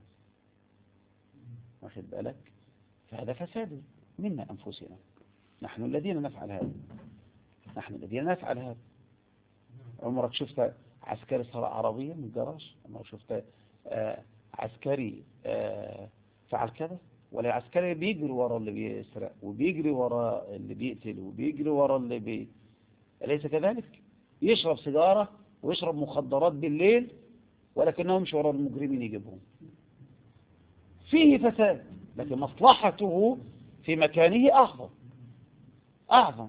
واخد بالك؟ فهذا فساد منا أنفسنا، نحن الذين نفعل هذا، نحن الذين نفعل هذا. عمرك شفت عسكري سرق عربية من الجراج؟ عمرك شفت عسكري فعل كذا؟ ولا عسكري بيجري ورا اللي بيسرق وبيجري ورا اللي بيقتل وبيجري ورا اللي أليس كذلك؟ يشرب سيجارة ويشرب مخدرات بالليل ولكنه يمشي ورا المجرمين يجيبهم. فيه فساد، لكن مصلحته في مكانه أعظم.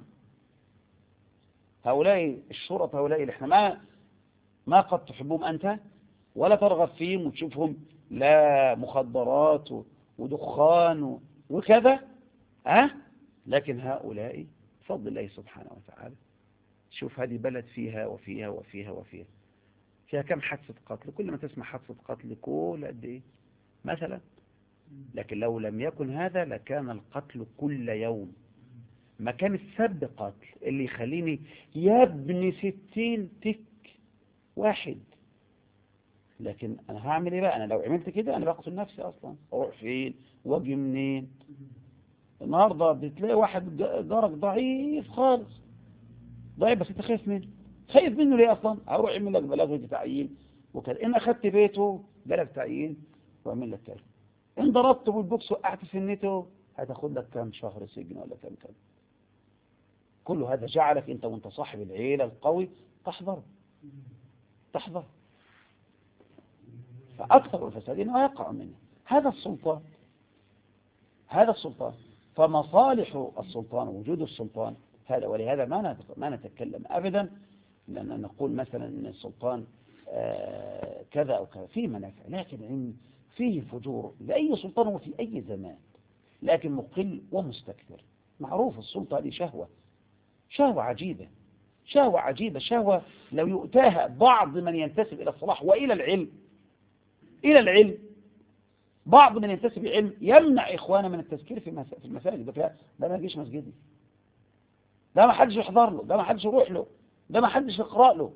هؤلاء الشرطة، هؤلاء اللي احنا ما قد تحبهم أنت ولا ترغب فيهم وتشوفهم لا مخدرات ودخان وكذا، لكن هؤلاء بفضل الله سبحانه وتعالى. شوف هذه بلد فيها وفيها وفيها وفيها، فيها كم حادثة قتل؟ كل ما تسمع حادثة قتل كل قد ايه مثلا. لكن لو لم يكن هذا لكان القتل كل يوم. ما كان السب قتل اللي يخليني يا ابن 60 تك واحد. لكن انا هعمل ايه بقى؟ انا لو عملت كده انا بقتل نفسي اصلا. اروح فين واجي منين؟ النهارده بتلاقي واحد جارك ضعيف خالص، ضعيف بس انت خايف منه. خايف منه ليه اصلا؟ هروح اعمل لك بلاغ تعيين وكذا. ان اخدت بيته بلاغ تعيين واعمل لك كذا. ان ضربته بالبوكس وقعت سنته هتاخد لك كام شهر سجن ولا كام كذا. كل هذا جعلك انت وانت صاحب العيله القوي تحذر. فاكثر الفساد انه يقع منه هذا السلطان. فمصالح السلطان ووجود السلطان هذا. ولهذا ما نتكلم ابدا لان نقول مثلا ان السلطان كذا او كذا، فيه منافع، لكن فيه فجور لأي سلطان وفي أي زمان، لكن مقل ومستكثر. معروف السلطة هذه شهوة عجيبة، شهوة لو يؤتاها بعض من ينتسب إلى الصلاح وإلى العلم، بعض من ينتسب إلى العلم يمنع إخوانا من التذكير في المساجد. ده ما يجيش مسجدي، ده ما حدش يحضر له، ده ما حدش يروح له، ده ما حدش يقرأ له.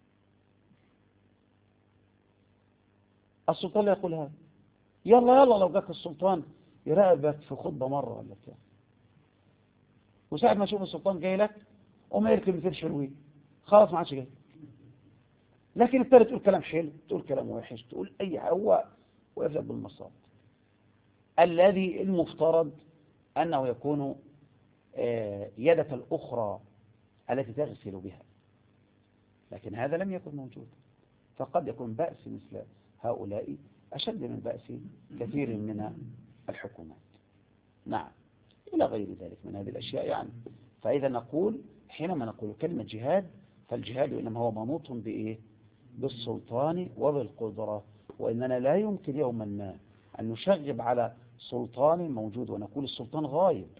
السلطان لا يقول هذا. يلا لو جاك السلطان يراقبك في خطبة مرة ولا بتاع، وساعة ما يشوف السلطان جاي لك وما يركب 200 حلوين خلاص ما عادش جاي. لكن التالت تقول كلام حلو، تقول كلام وحش، تقول أي هو ويبدأ بالمصاب الذي المفترض أنه يكون يدك الأخرى التي تغسل بها، لكن هذا لم يكن موجود. فقد يكون بأس مثل هؤلاء أشد من بأس كثير من الحكومات. نعم، إلى غير ذلك من هذه الأشياء يعني. فإذا نقول حينما نقول كلمة جهاد فالجهاد إنما هو منوط بإيه؟ بالسلطان وبالقدرة. وإننا لا يمكن يوما ما أن نشغب على سلطان موجود ونقول السلطان غائب.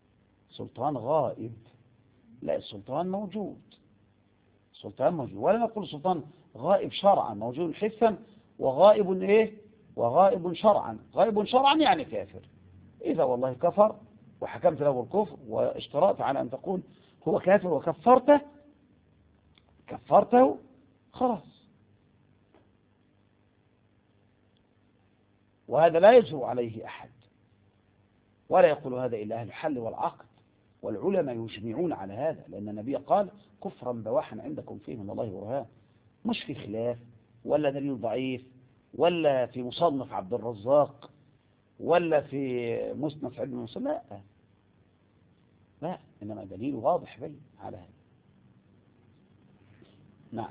لا، السلطان موجود، ولا نقول السلطان غائب شرعا، موجود حسا وغائب إيه؟ وغائب شرعا. غائب شرعا يعني كافر، إذا والله كفر وحكمت له بالكفر واشترطت على أن تقول هو كافر كفرته خلاص. وهذا لا يجرؤ عليه أحد ولا يقول هذا إلا أهل الحل والعقد، والعلماء يجمعون على هذا، لأن النبي قال كفرا بواحا عندكم فيه من الله برهان، مش في خلاف ولا دليل ضعيف ولا في مصنف عبد الرزاق ولا في مسند سعيد بن مسلم، لا، إنما دليل واضح بين على هذا. نعم.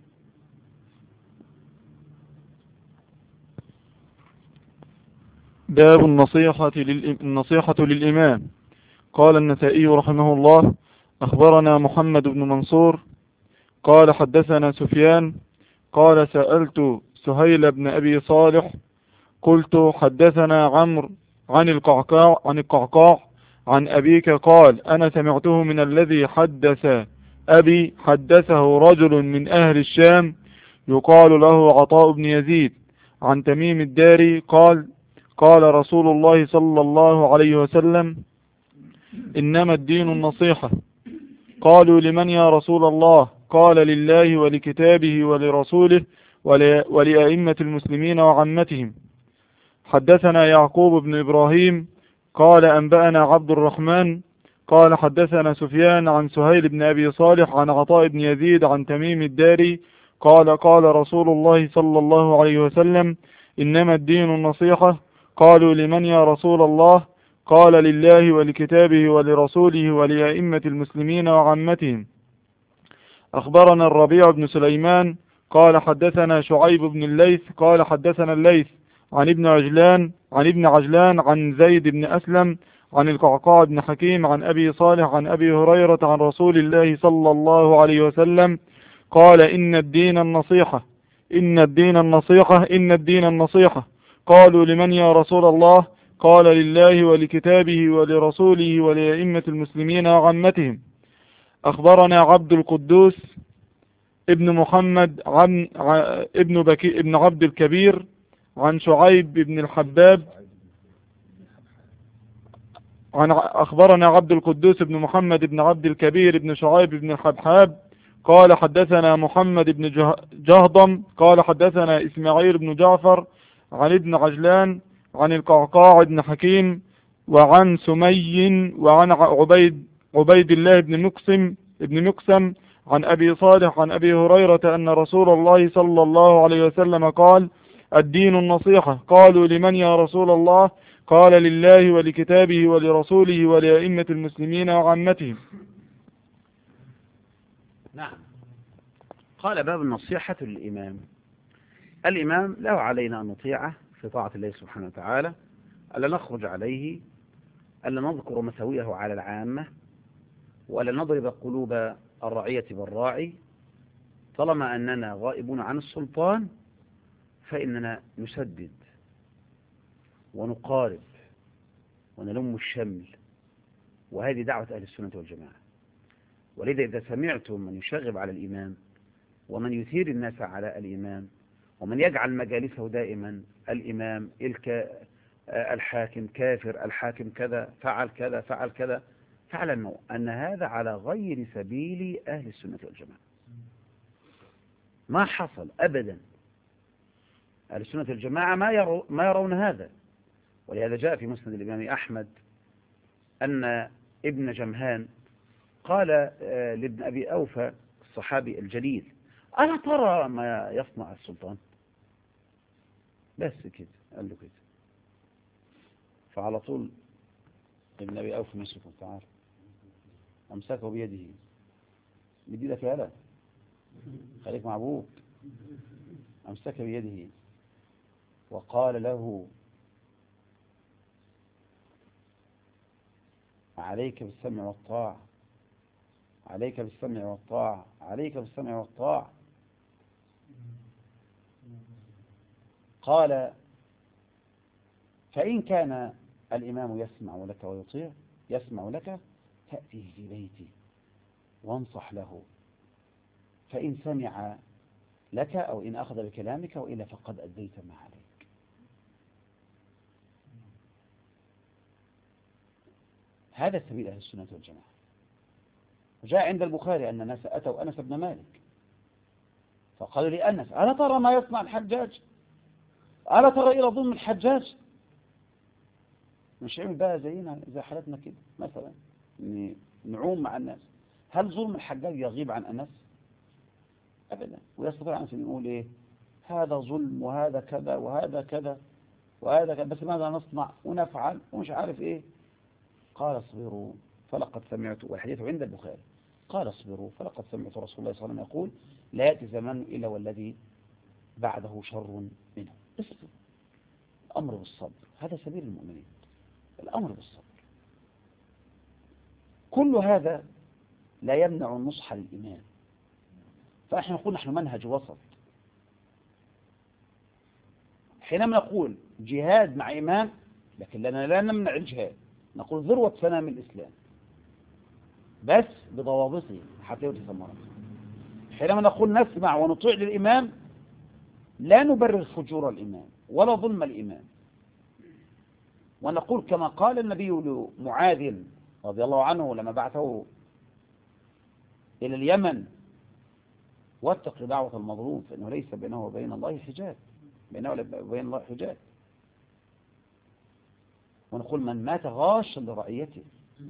باب النصيحة للإمام. قال النسائي رحمه الله: أخبرنا محمد بن منصور قال حدثنا سفيان قال سألت سهيل بن أبي صالح قلت حدثنا عمرو عن القعقاع عن أبيك قال أنا سمعته من الذي حدث أبي حدثه رجل من أهل الشام يقال له عطاء بن يزيد عن تميم الداري قال قال رسول الله صلى الله عليه وسلم إنما الدين النصيحة. قالوا لمن يا رسول الله؟ قال لله ولكتابه ولرسوله ولأئمة المسلمين وعمتهم. حدثنا يعقوب بن إبراهيم قال أنبأنا عبد الرحمن قال حدثنا سفيان عن سهيل بن أبي صالح عن عطاء بن يزيد عن تميم الداري قال قال رسول الله صلى الله عليه وسلم إنما الدين النصيحة. قالوا لمن يا رسول الله؟ قال لله ولكتابه ولرسوله ولأئمة المسلمين وعمتهم. أخبرنا الربيع بن سليمان قال حدثنا شعيب بن الليث قال حدثنا الليث عن ابن عجلان عن زيد بن أسلم عن القعقاع بن حكيم عن أبي صالح عن أبي هريرة عن رسول الله صلى الله عليه وسلم قال إن الدين النصيحة إن الدين النصيحة إن الدين النصيحة. قالوا لمن يا رسول الله؟ قال لله ولكتابه ولرسوله ولأئمة المسلمين وعمتهم. أخبرنا عبد القدوس ابن محمد ابن عبد الكبير عن شعيب بن الحباب أخبرنا عبد القدوس بن محمد بن عبد الكبير بن شعيب بن الحبحاب قال حدثنا محمد بن جهضم قال حدثنا إسماعيل بن جعفر عن ابن عجلان عن القعقاع بن حكيم وعن سمي وعن عبيد الله بن مقسم عن أبي صالح عن أبي هريرة أن رسول الله صلى الله عليه وسلم قال الدين النصيحة. قالوا لمن يا رسول الله؟ قال لله ولكتابه ولرسوله ولأئمة المسلمين وعمتهم. نعم. قال باب النصيحة للإمام. الإمام له علينا أن نطيعه في طاعة الله سبحانه وتعالى، ألا نخرج عليه، ألا نذكر مساويه على العامة، ولا نضرب قلوب الرعية بالراعي. طالما أننا غائبون عن السلطان فإننا نسدد ونقارب ونلم الشمل، وهذه دعوة أهل السنة والجماعة. ولذا إذا سمعتم من يشغب على الإمام ومن يثير الناس على الإمام ومن يجعل مجالسه دائما الإمام الحاكم كافر، الحاكم كذا فعل كذا فعل كذا، فاعلموا أن هذا على غير سبيل أهل السنة والجماعة. ما حصل أبدا. أهل السنة والجماعة ما يرون هذا. ولهذا جاء في مسند الإمام أحمد أن ابن جمهان قال لابن أبي أوفى الصحابي الجليل ألا ترى ما يصنع السلطان؟ بس كده قال له كده. فعلى طول ابن أبي أوفى مسكه تعالى أمسكه بيده، بدي لك يا لا خليك مع أبوك. أمسك بيده وقال له عليك بالسمع والطاعة، عليك بالسمع والطاعة، عليك بالسمع والطاعة. قال فإن كان الإمام يسمع لك ويطيع، يسمع لك تأتيه في بيتي وانصح له، فإن سمع لك أو إن أخذ بكلامك وإلا فقد أديت ما عليك. هذا سبيل أهل السنة والجماعة. وجاء عند البخاري أن الناس أتوا أنس بن مالك فقالوا لأنس: ألا ترى ما يصنع الحجاج؟ ألا ترى إلى ظلم الحجاج؟ مش عمل بقى زينا زي حالتنا كده مثلا نعوم مع الناس. هل ظلم الحجاج يغيب عن أنس؟ أبدا. ويستطيع أنس أن يقول إيه؟ هذا ظلم وهذا كذا وهذا كذا وهذا كذا، بس ماذا نصنع ونفعل ومش عارف إيه. قال: اصبروا فلقد سمعت، والحديث عند البخاري، قال: اصبروا فلقد سمعت رسول الله صلى الله عليه وسلم يقول: لا يأتي زمان إلا والذي بعده شر منه. اصبر. الأمر بالصبر، هذا سبيل المؤمنين، الأمر بالصبر. كل هذا لا يمنع النصح للإيمان. فإحنا نقول نحن منهج وسط. حينما نقول جهاد مع إيمان، لكن لنا لا نمنع الجهاد، نقول ذروة سنام الإسلام بس بضوابطه حتى يؤتي ثمرته. حينما نقول نسمع ونطيع للإمام، لا نبرر فجور الإمام ولا ظلم الإمام، ونقول كما قال النبي لمعاذ رضي الله عنه لما بعثه إلى اليمن: واتق دعوة المظلوم فإنه ليس بينه وبين الله حجاب، بينه وبين الله حجاب. ونقول: من مات غاشا لرعيته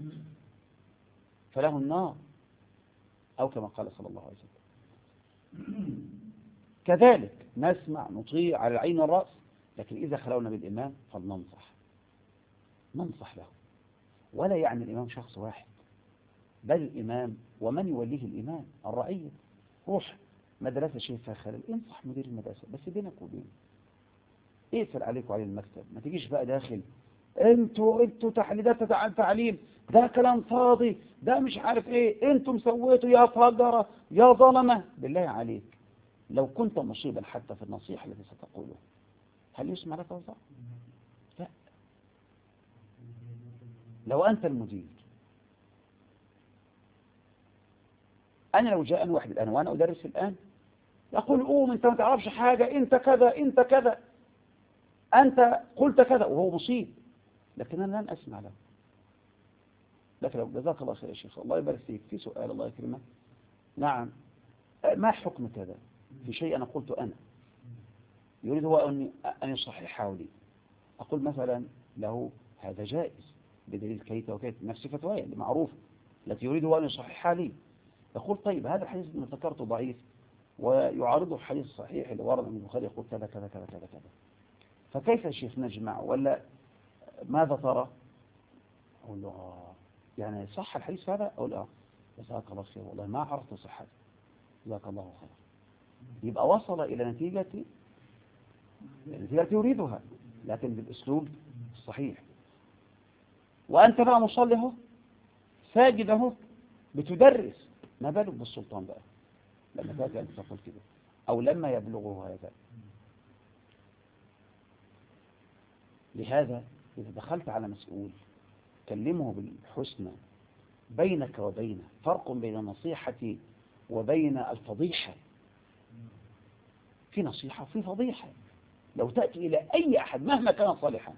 فله النار، أو كما قال صلى الله عليه وسلم. كذلك نسمع نطيع على العين والرأس، لكن إذا خلونا بالإمام فلننصح، ننصح له. ولا يعني الإمام شخص واحد، بل الإمام ومن يوليه الإمام الرعية. روح مدرسة شيخ فيها خلل، انصح مدير المدرسة بس بينك وبينه، اقفل عليك وعلى المكتب. ما تجيش بقى داخل انتوا تحليلات تعليم، ده كلام فاضي، ده مش عارف ايه، انتم سويتوا يا فجرة يا ظلمة. بالله عليك لو كنت مصيبا حتى في النصيحة التي ستقوله، هل يسمع لك ولا لا؟ لو أنت المدير، أنا لو جاءني واحد الآن وأنا أدرس الآن يقول: قوم أنت ما تعرفش حاجة، أنت كذا أنت كذا، أنت قلت كذا، وهو مصيب، لكن أنا لن أسمع له. لكن لو جزاك الله خير يا شيخ، الله يبارك فيك، في سؤال الله يكرمك. نعم، ما حكم كذا في شيء أنا قلت أنا، يريد هو أن يصححه لي، أقول مثلا له: هذا جائز بدليل كيت وكيت، نفس فتوايا المعروفة التي يريد هو أن يصححها لي. يقول: طيب هذا الحديث اللي ذكرته ضعيف ويعارضه الحديث الصحيح اللي ورد من البخاري يقول كذا كذا كذا كذا كذا، فكيف يا شيخ نجمع؟ ولا ماذا ترى؟ أقول له: يعني صح الحديث هذا؟ أقول: جزاك الله خير، والله ما عرفت صحته، جزاك الله خير. يبقى وصل إلى نتيجة يريدها، لكن بالأسلوب الصحيح. وأنت بقى مصلي اهو، ساجد اهو، بتدرس، ما بالك بالسلطان بقى لما تأتي أن تقول كده أو لما يبلغه هذا. لهذا إذا دخلت على مسؤول كلمه بالحسنى، بينك وبينه فرق بين النصيحة وبين الفضيحة. في نصيحة وفي فضيحة. لو تأتي إلى أي أحد مهما كان صالحا،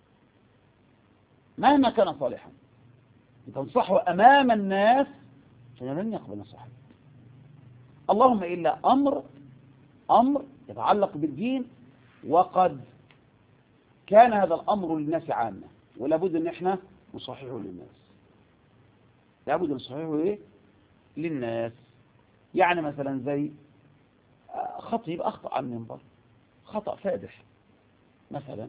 مهما كان صالحا، تنصحه أمام الناس فإنه لن يقبل نصيحتك، اللهم إلا أمر يتعلق بالدين، وقد كان هذا الأمر للناس عامة، ولابد أن احنا نصححه للناس، لابد أن نصححه إيه؟ للناس. يعني مثلا زي خطيب أخطأ عن المنبر خطأ فادح مثلا،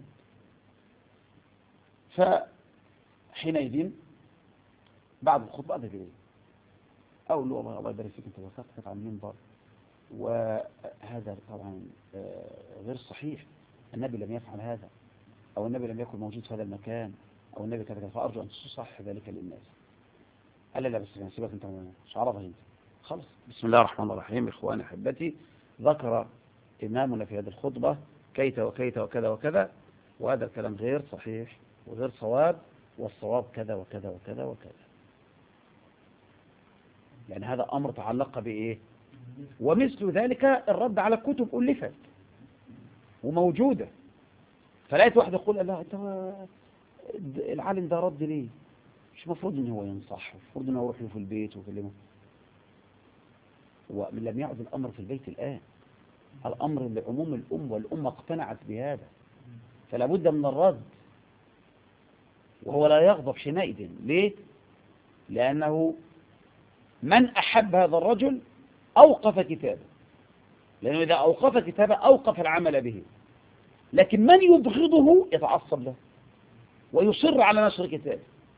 فحينئذ بعد الخطبة أدري إيه؟ أقول له: الله يبارك فيك، أنت وثقت عن المنبر وهذا طبعا غير صحيح، النبي لم يفعل هذا، أو النبي لم يكن موجود في هذا المكان، أو النبي كذا، فأرجو أن تصحح ذلك للناس. قال: لا بس سيبك أنت، مش عرضها أنت خلاص. بسم الله الرحمن الرحيم. إخواني أحبتي، ذكر إمامنا في هذه الخطبة كيت وكيت وكذا وكذا، وهذا الكلام غير صحيح وغير صواب، والصواب كذا وكذا وكذا وكذا. يعني هذا أمر تعلق بإيه؟ ومثل ذلك الرد على كتب ألفت وموجودة، فلقيت واحد يقول: لا، أنت العالم ده رد ليه؟ مش مفروض ان هو ينصح، المفروض ان هو يروح له في البيت ويكلمه. ولم يعد الامر في البيت الان، الامر لعموم الامه، والامه اقتنعت بهذا، فلا بد من الرد. وهو لا يغضب حينئذ. ليه؟ لانه من احب هذا الرجل اوقف كتابه، لانه اذا اوقف كتابه اوقف العمل به. لكن من يبغضه يتعصب له ويصر على نشر كتابه.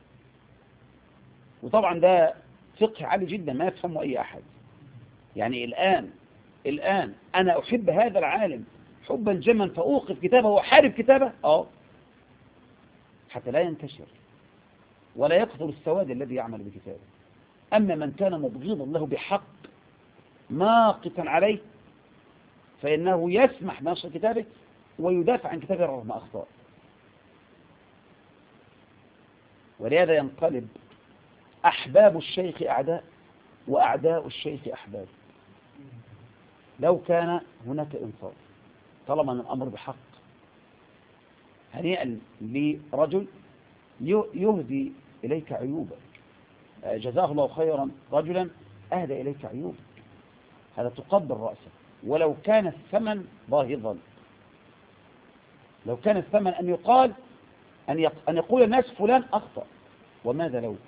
وطبعا ده فقه عالي جدا ما يفهمه أي أحد. يعني الآن أنا أحب هذا العالم حبا جما فأوقف كتابه وحارب كتابه حتى لا ينتشر ولا يكثر السواد الذي يعمل بكتابه. أما من كان مبغضا له بحق ماقتا عليه فإنه يسمح بنشر كتابه ويدافع عن كتابه رغم أخطاء. ولهذا ينقلب أحباب الشيخ أعداء وأعداء الشيخ أحباب، لو كان هناك إنصاف. طالما أن الأمر بحق، هنيئا لرجل يهدي إليك عيوبك، جزاه الله خيرا رجلا أهدى إليك عيوبك، هذا تقبل رأسه. ولو كان الثمن باهظا، لو كان الثمن أن يقال أن يقول الناس فلان أخطأ، وماذا لو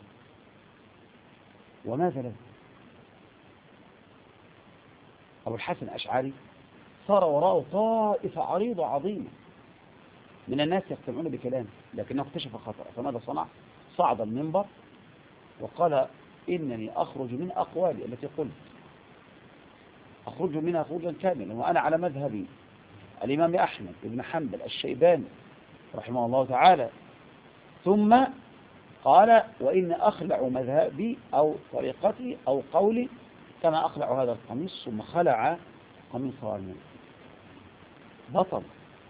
أبو الحسن الأشعري صار وراءه طائفة عريضة عظيمة من الناس يقتنعون بكلامه، لكنه اكتشف خطأ. فماذا صنع؟ صعد المنبر وقال إنني أخرج من أقوالي التي قلت، أخرج منها خروجا كاملا، وأنا على مذهبي الإمام أحمد بن حنبل الشيباني رحمه الله تعالى. ثم قال وإن أخلع مذهبي أو طريقتي أو قولي كما أخلع هذا القميص، ثم خلع قميصه عنه. بطل،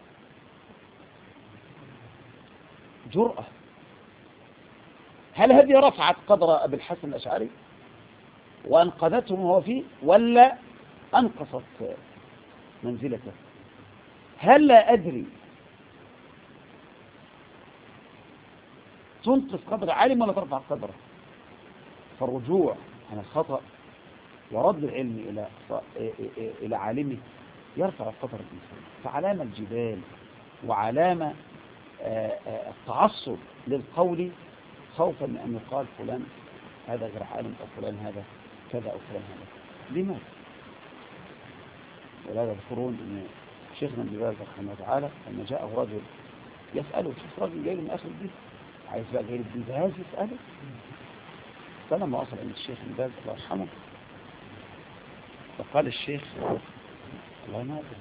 جرأة. هل هذه رفعت قدر أبي الحسن الأشعري وأنقذته وهو فيه، ولا أنقصت منزلته؟ هل لا أدري تنقص قدر عالم ولا ترفع قدره؟ فالرجوع عن الخطأ ورد العلم إلى عالمه يرفع قدر الإنسان. فعلامة الجدال وعلامة التعصب للقول خوفا من أن يقال فلان هذا غير عالم أو فلان هذا كذا أو فلان هذا. لماذا؟ ولا يذكرون أن شيخنا ابن باز رحمه الله تعالى لما جاءه رجل يسأله، شوف رجل جاي من آخر البيت عايز بقى جاي ابن باز يسأله. فلما وصل عند الشيخ ابن باز الله يرحمه فقال الشيخ الله ما أدري،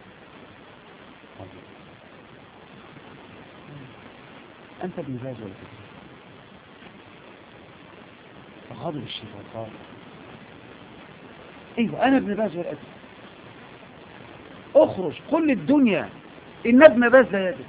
أنت ابن باز ولا كذا؟ فغضب الشيخ وقال ايوه انا ابن باز ولا أدري، اخرج قل للدنيا ان ابن باز لا يدري،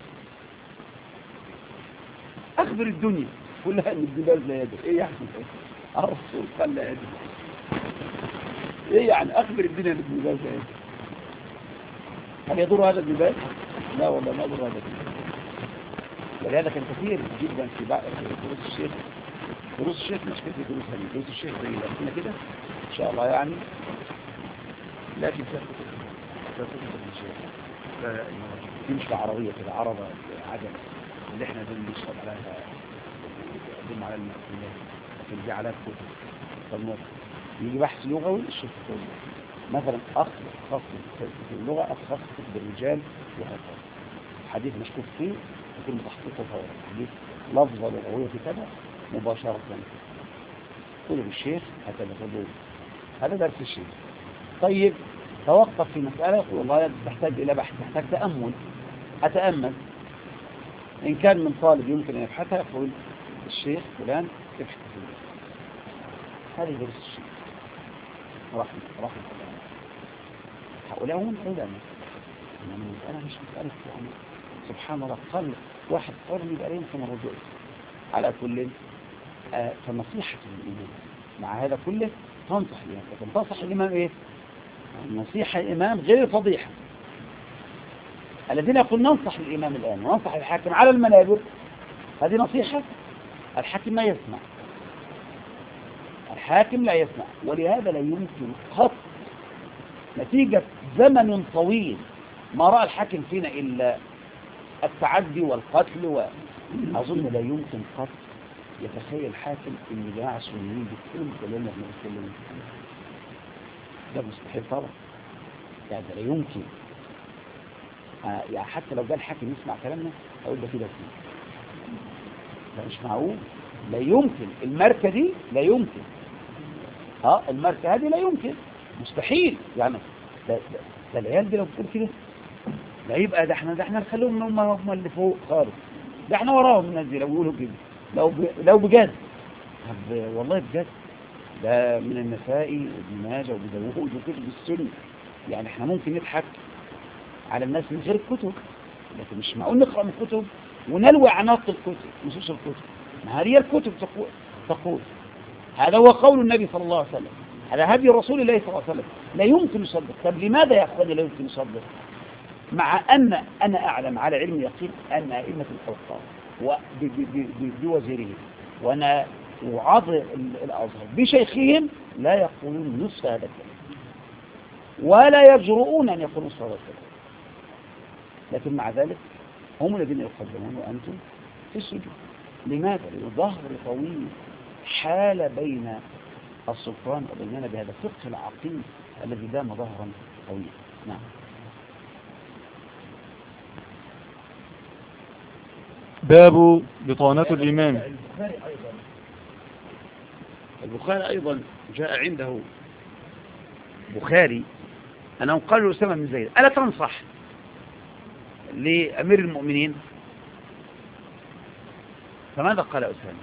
اخبر الدنيا كلها ان ابن باز لا يدري. ايه يعني الرسول قال لا يدري؟ ايه يعني اخبر الدنيا ان ابن باز لا يدري؟ هل يضر هذا ابن باز؟ لا والله ما يضر هذا ابن باز. ولهذا كان كثير جدا في دروس الشيخ، دروس الشيخ مش كثير دروس هذه، دروس الشيخ زي الأسئلة كده إن شاء الله يعني، لكن فيها كتب الشيخ دي مش عربية كده، عربة عجم اللي احنا بنشتغل عليها نقدم على المسؤوليات، لكن دي عليها كتب. فالموت يجي بحث لغوي الشيخ يقول مثلا أخ خاص في اللغة، أخ خاص في الرجال وهكذا، حديث مشكوك فيه يكون تحقيقه فورا، حديث لفظة لغوية في كذا مباشرة طلب الشيخ هكذا فضول. هذا درس الشيخ. طيب توقف في مسألة يقول والله تحتاج إلى بحث، تحتاج تأمل، أتأمل. إن كان من طالب يمكن أن يبحثها يقول الشيخ فلان ابحث فيه. هذه درس الشيخ رحمة الله. هؤلاء هم العلماء. المسألة مش مسألة يعني سبحان الله قال واحد قال يبقى يمكن الرجوع. على كل فنصيحة الإمام مع هذا كله تنصح الإمام، لكن تنصح الإمام إيه؟ نصيحة الإمام غير فضيحة. الذين يقول ننصح الإمام الآن وننصح الحاكم على المنابر، هذه نصيحة الحاكم لا يسمع، الحاكم لا يسمع. ولهذا لا يمكن قط نتيجة زمن طويل ما رأى الحاكم فينا إلا التعدي والقتل، وأظن لا يمكن قط يتخيل الحاكم إن جماعة السنيين بيتكلموا كلامنا احنا بنتكلم، ده مستحيل طبعا، يعني ده لا يمكن. يعني حتى لو جاء الحاكم يسمع كلامنا أقول ده كده فيه، ده مش معقول، لا يمكن. الماركة دي لا يمكن، الماركة هذه لا يمكن، مستحيل. يعني ده العيال دي لو بتقول كده ده يبقى ده احنا نخليهم هم اللي فوق خالص، ده احنا وراهم الناس دي لو يقولوا كده، لو بجد. والله بجد ده من النسائي وابن ماجه وابن داوود وكتب السنة. يعني احنا ممكن نضحك على الناس من غير الكتب، لكن مش معقول نقرأ من الكتب ونلوي عناق الكتب، نصوص الكتب. ما هي الكتب تقول هذا هو قول النبي صلى الله عليه وسلم، هذا هدي رسول الله صلى الله عليه وسلم، لا يمكن نصدق. طب لماذا يا اخواني لا يمكن نصدق؟ مع أن أنا أعلم على علم يقين أن أئمة الأوقاف بوزيرهم وأنا أعاضر الأزهر بشيخهم لا يقولون نصف هذا الكلام، ولا يجرؤون أن يقولوا نصف هذا الكلام، لكن مع ذلك هم الذين يقدمون وأنتم في السجود. لماذا؟ لأن ظهر طويل حال بين السلطان وبيننا بهذا الفقه العقيم الذي دام ظهرا طويلا. نعم. باب بطانة الإمام. البخاري أيضا جاء عنده بخاري أنه قال له أسامة بن زيد ألا تنصح لأمير المؤمنين؟ فماذا قال أسامة؟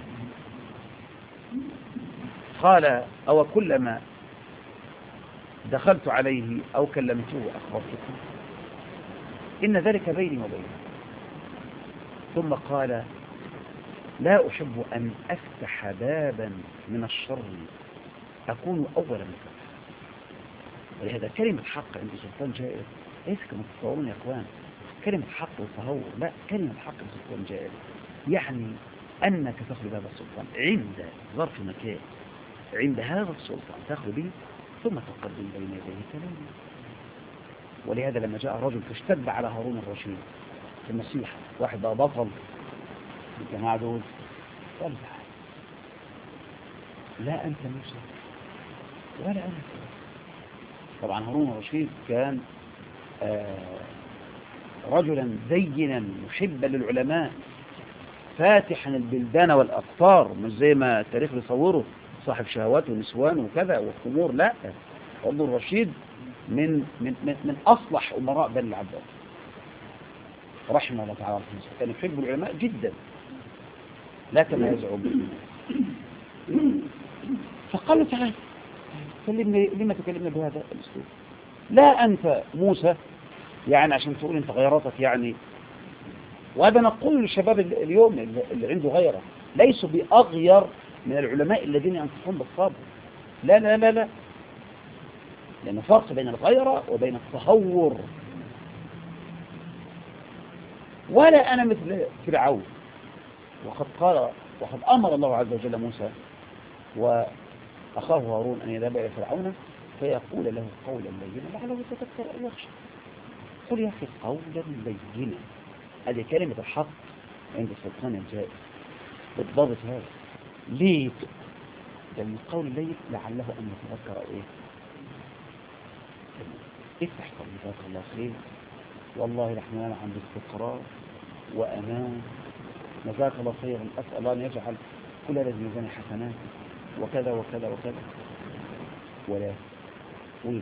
قال أو كلما دخلت عليه أو كلمته أخبرتكم إن ذلك بيني وبينه. ثم قال لا أحب أن أفتح بابا من الشر أكون أول من فتح. ولهذا كلمة حق عند سلطان جائر ليس كما تتصورون يا أخوان كلمة حق وتهور، لا، كلمة حق عند سلطان جائر يعني أنك تخلو بهذا السلطان عند ظرف مكان، عند هذا السلطان تخلو به ثم تقدم بين يديه كلامه. ولهذا لما جاء رجل فاشتد على هارون الرشيد في النصيحة، واحد بقى بطل الجماعة دول، قال لا أنت موسى ولا أنا. طبعا هارون الرشيد كان رجلا زينا محبا للعلماء فاتحا البلدان والأقطار، مش زي ما التاريخ بيصوره صاحب شهوات ونسوان وكذا والخمور، لا، هارون الرشيد من أصلح أمراء بني العباس رحمه الله تعالى، كان يحب العلماء جدا لا كما يزعم. فقال له تعالى كلمني، لما تكلمنا بهذا الاسلوب؟ لا انت موسى يعني عشان تقول انت غيرتك يعني. وهذا نقول للشباب اليوم اللي عنده غيره ليسوا باغير من العلماء الذين ينصحون بالصبر، لا لا لا لا، لأن فرق بين الغيرة وبين التهور. ولا أنا مثل فرعون، وقد أمر الله عز وجل موسى وأخاه هارون أن يذهب إلى فرعون فيقول له قولا لينا لعله يتذكر أو يخشى. قل يا أخي قولا لينا، هذه كلمة الحق عند السلطان الجائر بالضبط. هذا ليه؟ لأن القول الليل لعله أن يتذكر أو إيه. افتح قلبك الله خير، والله نحن عند استقرار وأمان، جزاك الله خيرا، أسأل الله أن يجعل كل هذا الميزان حسنات وكذا وكذا وكذا. ولا قول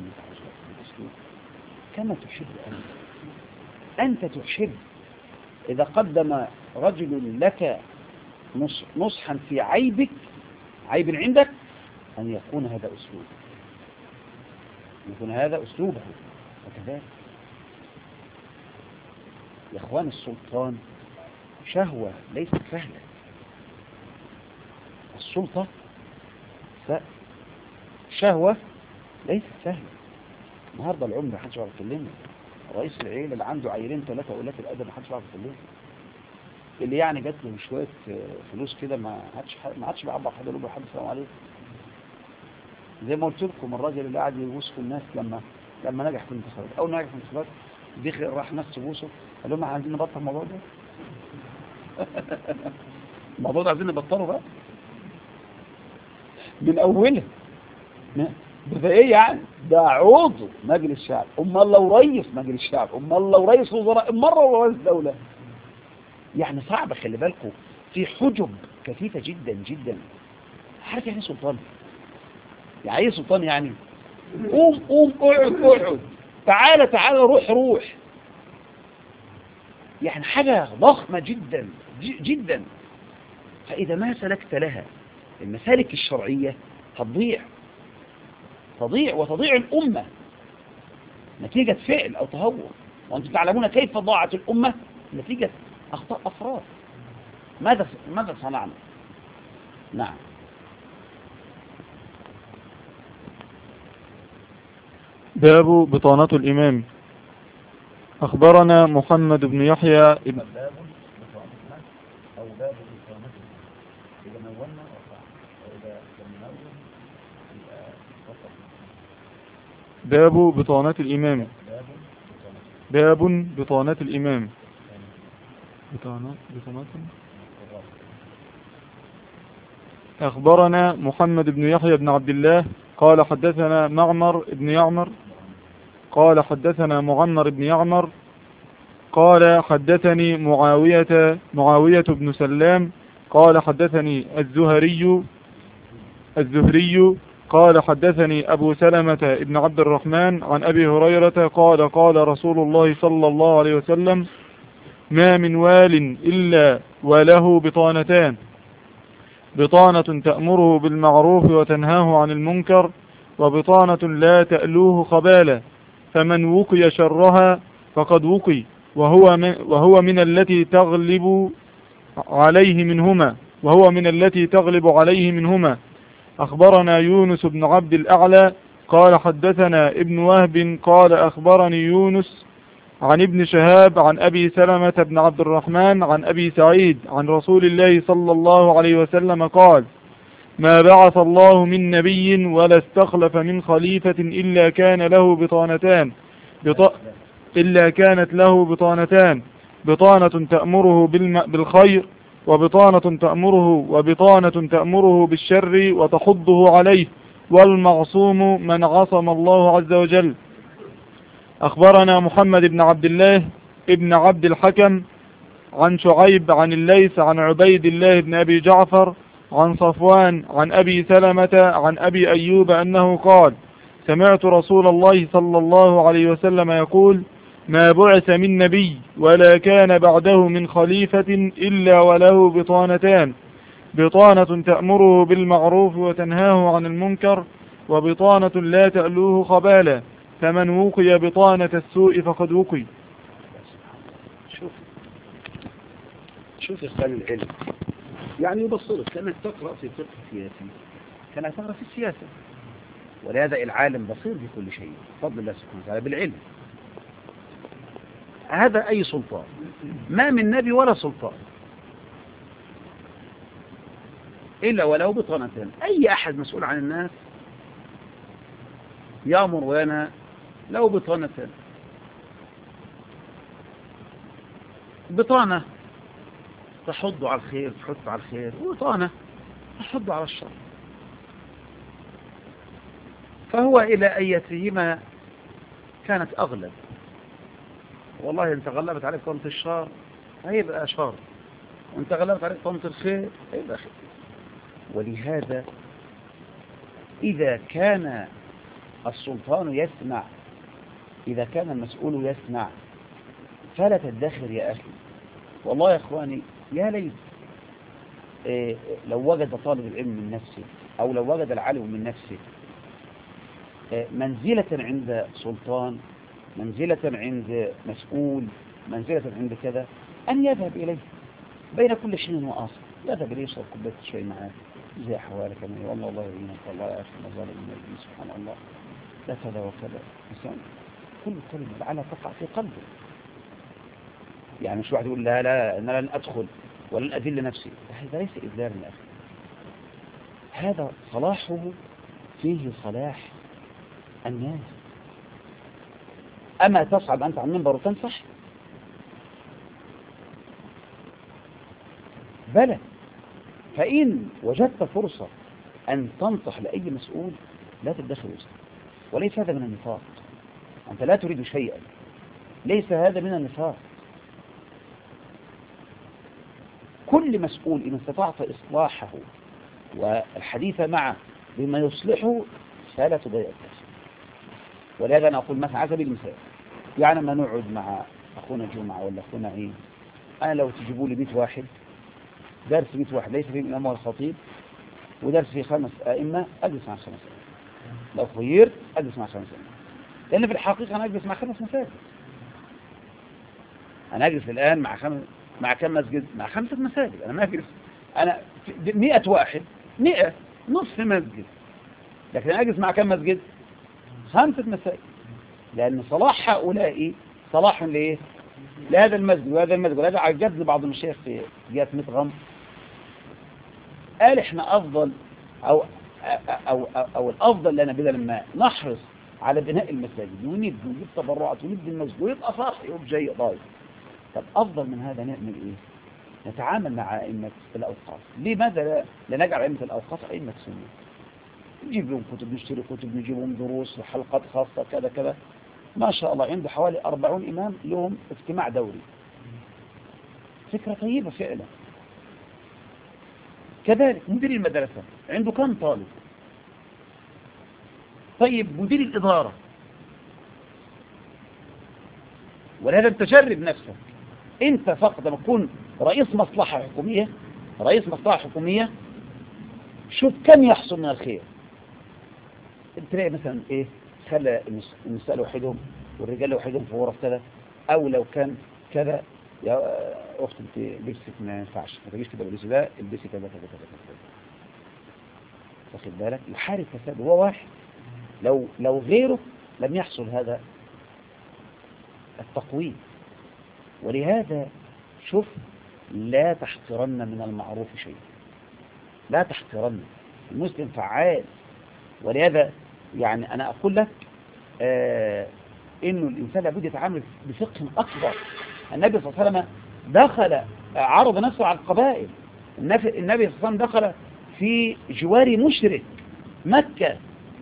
كما تحب أنت تحب إذا قدم رجل لك نصحا في عيب عندك أن يكون هذا أسلوب، يكون هذا أسلوبه. وكذلك يا إخوان السلطان شهوة ليست سهلة، السلطة شهوة ليست سهلة. النهاردة العمر محدش يعرف يكلمه، رئيس العيلة اللي عنده عيلين ثلاثة أولاد الأدب محدش يعرف يكلمه، اللي يعني جات له شويه فلوس كده، ما عادش بيعبر حد يقول له حد السلام عليكم. زي ما قلت لكم الراجل اللي قاعد يبوس في الناس لما نجح في الانتخابات، اول ما نجح في الانتخابات دخل راح ناس تبوسه، قال لهم عايزين نبطل الموضوع ده. الموضوع ده عايزين نبطله بقى من اوله. ده ايه يعني؟ ده عضو مجلس الشعب، امال لو رئيس مجلس الشعب، امال لو رئيس وزراء، مره لو رئيس دوله. يعني صعب، خلي بالكم في حجب كثيفه جدا جدا. عارف يعني سلطان؟ يعني ايه سلطان؟ يعني قوم اقعد تعالى روح. يعني حاجه ضخمه جدا جدا. فاذا ما سلكت لها المسالك الشرعيه تضيع وتضيع الامه نتيجه فعل او تهور. وانتم تعلمون كيف ضاعت الامه نتيجه اخطاء افراد. ماذا صنعنا؟ نعم. باب بطانة الإمام. أخبرنا محمد بن يحيى باب بطانة الإمام. باب بطانة الإمام. أخبرنا محمد بن يحيى بن عبد الله قال حدثنا معمر بن يعمر قال حدثنا معمر بن يعمر قال حدثني معاوية بن سلام قال حدثني الزهري قال حدثني أبو سلمة بن عبد الرحمن عن أبي هريرة قال قال رسول الله صلى الله عليه وسلم: ما من وال إلا وله بطانتان: بطانة تأمره بالمعروف وتنهاه عن المنكر، وبطانة لا تألوه خبالا، فمن وقي شرها فقد وقي، وهو من التي تغلب عليه منهما. أخبرنا يونس بن عبد الأعلى قال حدثنا ابن وهب قال أخبرني يونس عن ابن شهاب عن أبي سلمة بن عبد الرحمن عن أبي سعيد عن رسول الله صلى الله عليه وسلم قال: ما بعث الله من نبي ولا استخلف من خليفة إلا كانت له بطانتان: بطانة تأمره بالخير، وبطانة تأمره بالشر وتحضه عليه، والمعصوم من عصم الله عز وجل. أخبرنا محمد بن عبد الله ابن عبد الحكم عن شعيب عن الليث عن عبيد الله بن أبي جعفر عن صفوان عن أبي سلمة عن أبي أيوب أنه قال: سمعت رسول الله صلى الله عليه وسلم يقول: ما بعث من نبي ولا كان بعده من خليفة إلا وله بطانتان: بطانة تأمره بالمعروف وتنهاه عن المنكر، وبطانة لا تألوه خبالا، فمن وقي بطانة السوء فقد وقي. شوف يا خالي العلم يعني يبصرك كأنك تقرأ في فقه سياسي، كأنك تقرأ في السياسة. ولهذا العالم بصير بكل شيء بفضل الله سبحانه وتعالى بالعلم. هذا أي سلطان، ما من نبي ولا سلطان إلا ولو بطانتين. أي أحد مسؤول عن الناس يأمر وينهى له بطانتين: بطانة تحض على الخير تحث على الخير، وبطانة تحض على الشر. فهو إلى أيتهما كانت أغلب. والله أنت غلبت عليك طنط الشر هيبقى شر، وأنت غلبت عليك طنط الخير هيبقى خير. ولهذا إذا كان السلطان يسمع، إذا كان المسؤول يسمع، فلا تدخر يا أخي. والله يا إخواني يا ليت لو وجد طالب العلم من نفسه، أو لو وجد العالم من نفسه منزلة عند سلطان، منزلة عند مسؤول، منزلة عند كذا، أن يذهب إليه بين كل شيء وآخر. يذهب إليه يشرب كوباية شاي معاه زي حوالك كما والله الله يعينك والله يا أخي مظالم من سبحان الله لا كذا وكذا. كل كلمة لعلها تقع في قلبه. يعني مش واحد يقول لا أنا لن أدخل ولا أذل نفسي. هذا ليس إذلال من أخي، هذا صلاحه فيه صلاح الناس. أما تصعد أنت عن المنبر وتنصح؟ بلى. فإن وجدت فرصة أن تنصح لأي مسؤول لا تتدخل وسطه، وليس هذا من النفاق. أنت لا تريد شيئا، ليس هذا من النفاق. كل مسؤول إن استطعت إصلاحه والحديث معه بما يصلحه فلا تضيع الناس. ولهذا أنا أقول مثلا على سبيل المثال، يعني ما نقعد مع أخونا جمعة ولا أخونا عيد، أنا لو تجيبوا لي 100 واحد درس 100 واحد ليس فيه الإمام والخطيب ودرس فيه 5 أئمة، أجلس مع 5 أئمة. لو خيرت أجلس مع 5 أئمة، لأن في الحقيقة أنا أجلس مع 5 مساجد. أنا أجلس الآن مع كم مسجد؟ مع 5 مساجد. أنا ما أجلس، أنا 100 واحد 100 نصف مسجد، لكن أنا أجلس مع كم مسجد؟ 5 مساجد. لأن صلاح هؤلاء صلاح لإيه؟ لهذا المسجد وهذا المسجد. ولهذا عجبني بعض المشايخ في جهة متغم قال إحنا أفضل أو الأفضل لنا بدل ما نحرص على بناء المساجد ونبني ونجيب تبرعات ونبني المسجد ويبقى صاحي وبجاي ضايع، طب أفضل من هذا نعمل إيه؟ نتعامل مع أئمة الأوقاف. لماذا لا نجعل أئمة الأوقاف أئمة سنة؟ نجيب لهم كتب، نشتري كتب، نجيب لهم دروس وحلقات خاصة كذا كذا. ما شاء الله عنده حوالي 40 إمام لهم اجتماع دوري. فكرة طيبة فعلا. كذلك مدير المدرسة عنده كم طالب؟ طيب مدير الإدارة. ولهذا انت جرب نفسك انت فقط لما تكون رئيس مصلحة حكومية شوف كم يحصل من الخير. تلاقي مثلا ايه، خلى النساء لوحدهم والرجال لوحدهم في غرف كذا، او لو كان كذا يا اخت انت لبسك ما ينفعش، ما تجيش كده باللبس ده، البسي كذا كذا كذا. واخد بالك؟ يحارب فساد هو واحد. لو غيره لم يحصل هذا التقويم. ولهذا شوف، لا تحقرن من المعروف شيء، لا تحقرن. المسلم فعال. ولهذا يعني أنا أقول لك إنه الإنسان لابد يتعامل بفقه أكبر. النبي صلى الله عليه وسلم دخل عرض نفسه على القبائل. النبي صلى الله عليه وسلم دخل في جوار مشرك مكة،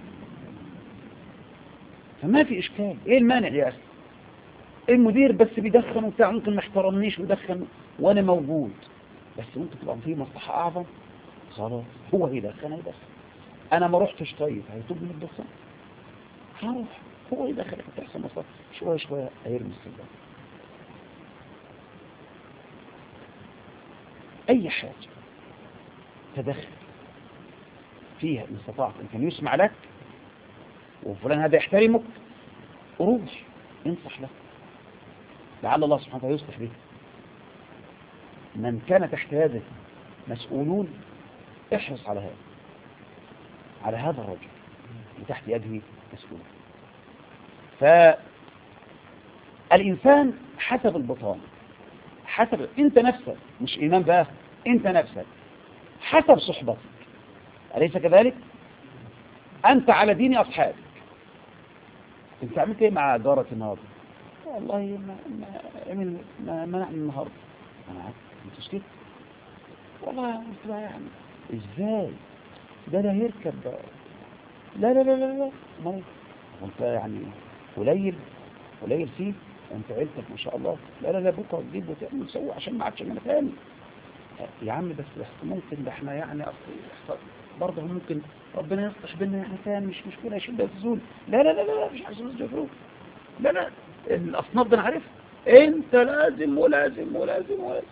فما في إشكال. إيه المانع يا أخي؟ المدير بس بيدخن وبتاع، ممكن ما احترمنيش ويدخن وأنا موجود، بس ممكن تبقى فيه مصلحة أعظم. خلاص هو يدخن. أنا ما رحتش، طيب هيتوب من الدخان؟ هروح، هو يدخل تحصل مصلحة. شوية شوية هيرمي السجارة. أي حاجة تدخل فيها إن استطعت إن كان يسمع لك وفلان هذا يحترمك، روح انصح له، لعل الله سبحانه وتعالى يصلح به. من كان تحت يده مسؤولون احرص على هذا الرجل وتحت يده مسؤول. فالإنسان حسب البطانة، حسب انت نفسك، مش إمام بقى، انت نفسك حسب صحبتك، أليس كذلك؟ أنت على دين أصحابك. انت عملت ايه مع جارك النهارده؟ والله ما نعمل النهارده. انا عارف انت مش كده. والله يعني ازاي ده لا يركب، لا لا لا لا لا ما انت يعني قليل فيه، انت عيلتك ما شاء الله، لا لا لا بكره تجيب وتعمل وتسوي عشان ما عادش انا تاني. يا عم بس ممكن ده احنا يعني برضه ممكن ربنا يصلح بينا يعني تاني، مش مشكله شده تزول. لا لا لا لا مش عايز نزول. لا لا الاصناف ده انا عارفها، انت لازم ولازم ولازم ولازم.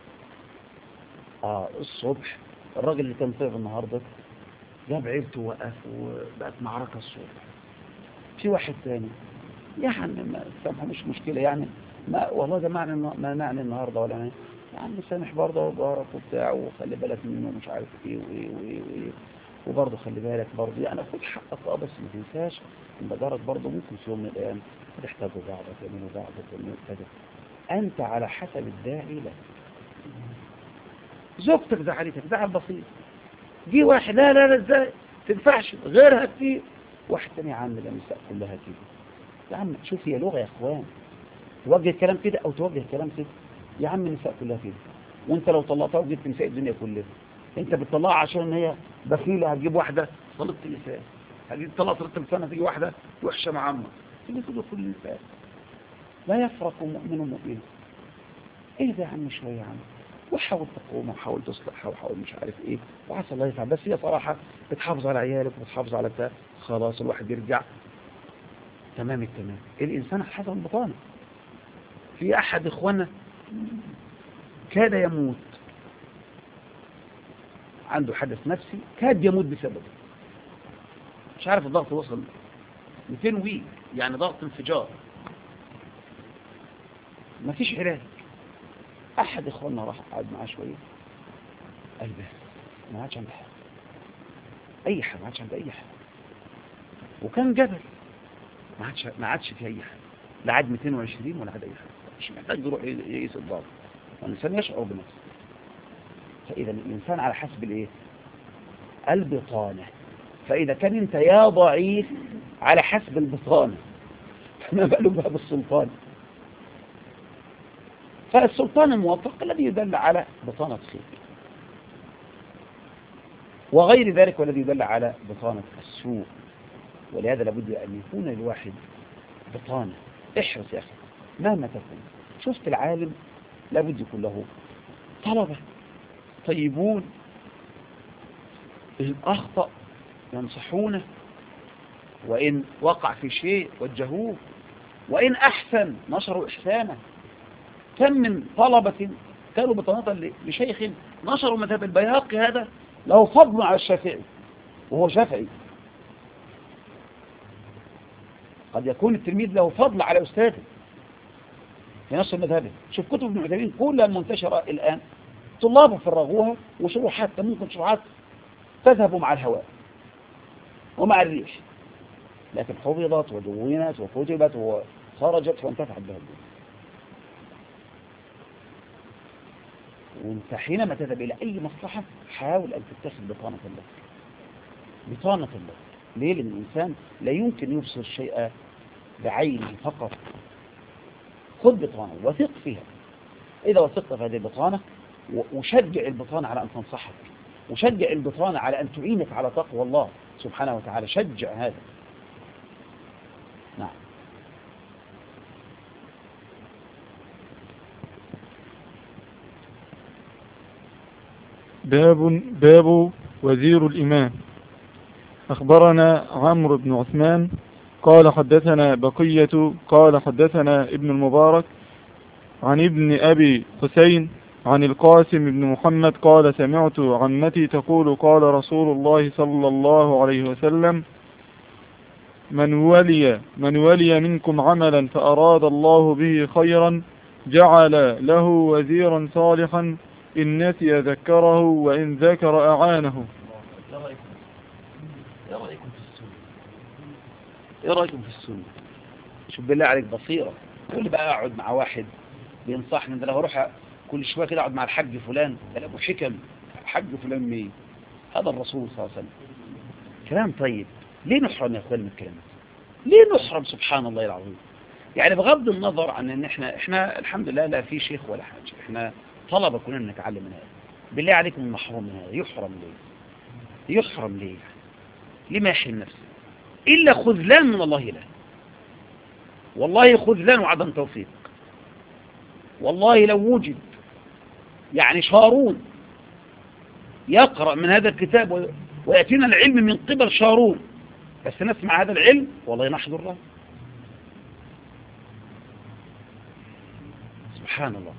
الصبح الراجل اللي كان طيب النهارده جاب عيلته ووقف وبقت معركه الصبح. في واحد تاني يعني ما سامحه مش مشكله يعني، ما والله ده ما معنى النهارده ولا يعني سامح برضه وبارك وبتاع وخلي بالك منه ومش عارف ايه وايه وايه وايه، وبرضه خلي بالك برضه يعني خد حقك بس ما تنساش ان جارك برضه ممكن في يوم من الايام تحتاجوا بعض تعملوا بعض تعملوا كذا. انت على حسب الداعي لك. زوجتك زعلتك زعل بسيط، جه واحد لا لا لا ازاي تنفعش غيرها كتير، واحد تاني يا عم النساء كلها كده. يا عم شوف هي لغة يا اخوان، توجه الكلام كده او توجه الكلام كده. يا عم النساء كلها كده، وانت لو طلقتها وجبت نساء الدنيا كلها، انت بتطلعها عشان هي بخيلة هتجيب واحدة طلقت النساء، هتجيب طلقت رتب سنة تيجي واحدة وحشة مع عمها، تيجي كده كل النساء. لا يفرق مؤمن مؤمن. ايه ده يا عم شوية يا عم، وحاول تقوم وحاول تصلح وحاول مش عارف ايه، وعسى الله يفعل. بس هي صراحة بتحافظ على عيالك وبتحافظ على بتاع، خلاص الواحد يرجع تمام التمام. الإنسان على حسب البطانة. في أحد إخوانا كاد يموت، عنده حدث نفسي كاد يموت بسببه، مش عارف الضغط وصل 200 وي، يعني ضغط انفجار، مفيش علاج. أحد إخوانا راح قعد معاه شوية، قال بس ما عادش عنده حاجة، أي حاجة ما عادش عنده أي حاجة، وكان جبل ما عادش فيه أي حاجة، لا عاد 220 ولا عاد أي حاجة، مش محتاج يروح يقيس الضغط، الإنسان يشعر بنفسه. فإذا الإنسان على حسب الإيه؟ البطانة. فإذا كان أنت يا ضعيف على حسب البطانة، فما بالك بقى بالسلطان. فالسلطان الموفق الذي يدل على بطانة خير، وغير ذلك والذي يدل على بطانة السوء. ولهذا لابد أن يكون الواحد بطانة. احرص يا أخي مهما تكون. شفت العالم لابد يكون له طلبة طيبون، إن أخطأ ينصحونه، وإن وقع في شيء وجهوه، وإن أحسن نشروا إحسانه. كم من طلبة كانوا بطانة لشيخ نشروا مذهب البيهقي، هذا له فضل على الشافعي وهو شافعي. قد يكون التلميذ له فضل على أستاذه في نشر مذهبه. شوف كتب ابن عثيمين كلها المنتشرة الآن طلابه فرغوها، وشروحات ممكن شروحات تذهب مع الهواء ومع الريح، لكن حفظت ودونت وكتبت وخرجت وانتفعت بها الدنيا. وانت حينما تذهب إلى أي مصلحة حاول أن تتخذ بطانة الله، بطانة الله. ليه؟ لأن الإنسان لا يمكن يبصر الشيء بعينه فقط. خذ بطانة وثق فيها. إذا وثقت في هذه البطانة، وشجع البطانة على أن تنصحك، وشجع البطانة على أن تعينك على تقوى الله سبحانه وتعالى، شجع هذا. نعم. باب وزير الإمام. أخبرنا عمرو بن عثمان قال حدثنا بقية قال حدثنا ابن المبارك عن ابن أبي حسين عن القاسم بن محمد قال سمعت عمتي تقول قال رسول الله صلى الله عليه وسلم من ولي منكم عملا فأراد الله به خيرا جعل له وزيرا صالحا إن نسي ذكره وإن ذكر أعانه. ايه رأيكم في السنة؟ شوف بالله عليك بصيرة. تقول لي بقى اقعد مع واحد بينصحني، ده لو اروح كل شويه كده اقعد مع الحاج فلان، ده ابو حكم. الحاج فلان مين؟ هذا الرسول صلى الله عليه وسلم. كلام طيب. ليه نحرم يا اخوان من الكلام؟ ليه نحرم؟ سبحان الله العظيم. يعني بغض النظر عن ان احنا الحمد لله لا في شيخ ولا حاجه، احنا طلبه كلنا نتعلم من هذا. بالله عليكم المحروم من هذا يحرم ليه؟ يحرم ليه؟ ليه ما يحرم نفسه؟ الا خذلان من الله له. والله خذلان وعدم توفيق. والله لو وجد يعني شارون يقرأ من هذا الكتاب ويأتينا العلم من قبل شارون، بس نسمع هذا العلم والله نحضر له. سبحان الله.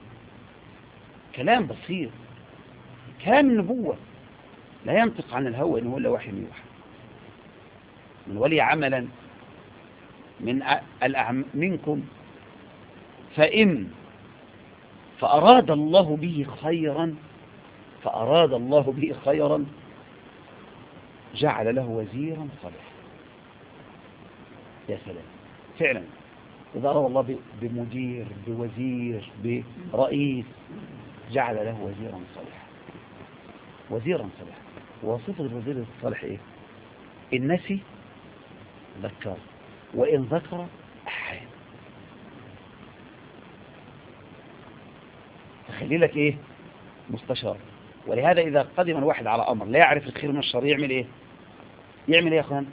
كلام بسيط، كلام النبوة، لا ينطق عن الهوى إن هو إلا وحي يوحى. من ولي عملا منكم فأراد الله به خيرا جعل له وزيرا صالحا. يا سلام. فعلا إذا أراد الله بمدير بوزير برئيس جعل له وزيرا صالحا. وزيرا صالحا. وصفة الوزير الصالح إيه؟ إن نسي ذكر، وإن ذكر أحيا. تخلي لك إيه؟ مستشار. ولهذا إذا قدم الواحد على أمر لا يعرف الخير من الشر يعمل إيه؟ يعمل إيه يا أخوان؟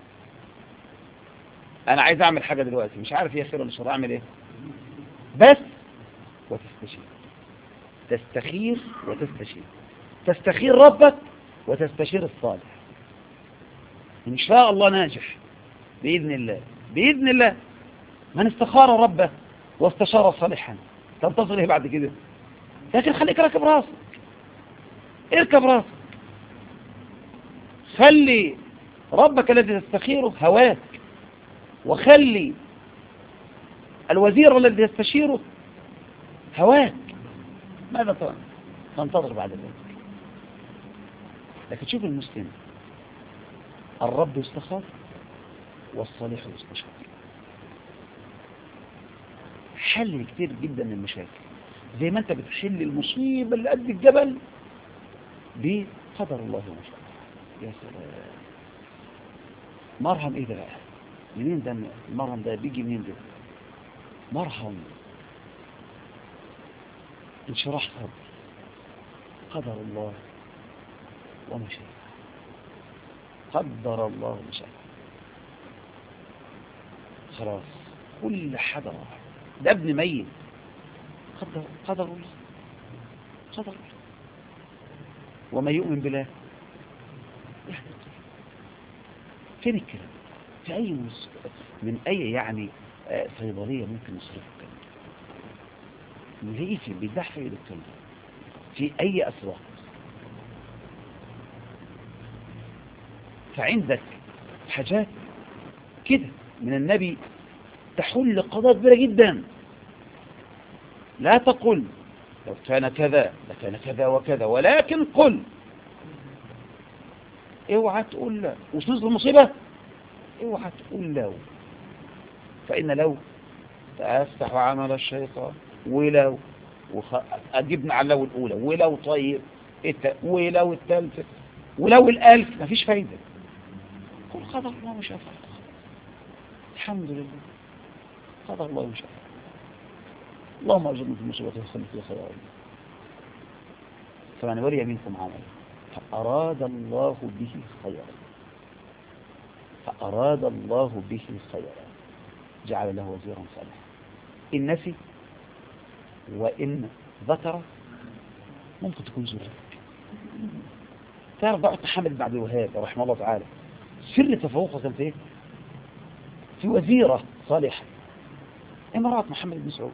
أنا عايز أعمل حاجة دلوقتي مش عارف إيه خير ولا شر، أعمل إيه؟ بس وتستشير. تستخير وتستشير. تستخير ربك وتستشير الصالح. إن شاء الله ناجح بإذن الله. بإذن الله. من استخار ربه واستشار صالحا تنتظر إيه بعد كده؟ لكن خليك راكب راسك. اركب راسك. خلي ربك الذي تستخيره هواك، وخلي الوزير الذي يستشيره هواك. ماذا تنتظر بعد ذلك؟ لكن شوف المسلم، الرب يستخار والصالح يستشار. حل كتير جدا من المشاكل. زي ما انت بتحل المصيبة اللي قد الجبل بقدر الله وما شاء. يا سلام. مرهم ايه ده بقى؟ منين ده المرهم ده؟ بيجي منين ده؟ مرهم انشراح صدر. قدر الله وما شاء. قدر الله وما شاء. خلاص كل حدا راح. ده ابن ميت. قدر الله. قدر الله. وما يؤمن بالله يعني فين الكلام؟ في أي من أي يعني صيدلية ممكن نصرف الكلام؟ نلاقيه في بيدح في الكلام في أي أسواق. فعندك حاجات كده من النبي تحل قضاء كبيرة جدا. لا تقل لو كان كذا لكان كذا وكذا، ولكن قل. اوعى تقول لا وتصل المصيبة. اوعى تقول لو، فإن لو تفتح عمل الشيطان. ولو أجبنا على لو الأولى، ولو طيب ولو الثالثة، ولو الألف، مفيش فايدة. قل قدر الله ما شاء فعل. الحمد لله قدر الله ما شاء فعل. اللهم أجرنا في المصيبة وخلنا في خير. فمن ولي منكم عملا فأراد الله به خيرا، فأراد الله به خيرا جعل له وزيرا صالحا. إن نسي وإن ذكر ممكن تكون زوجك. تعرف بقى محمد بن عبد الوهاب رحمه الله تعالى سر تفوقه كان في ايه؟ في وزيرة صالحة امرأة محمد بن سعود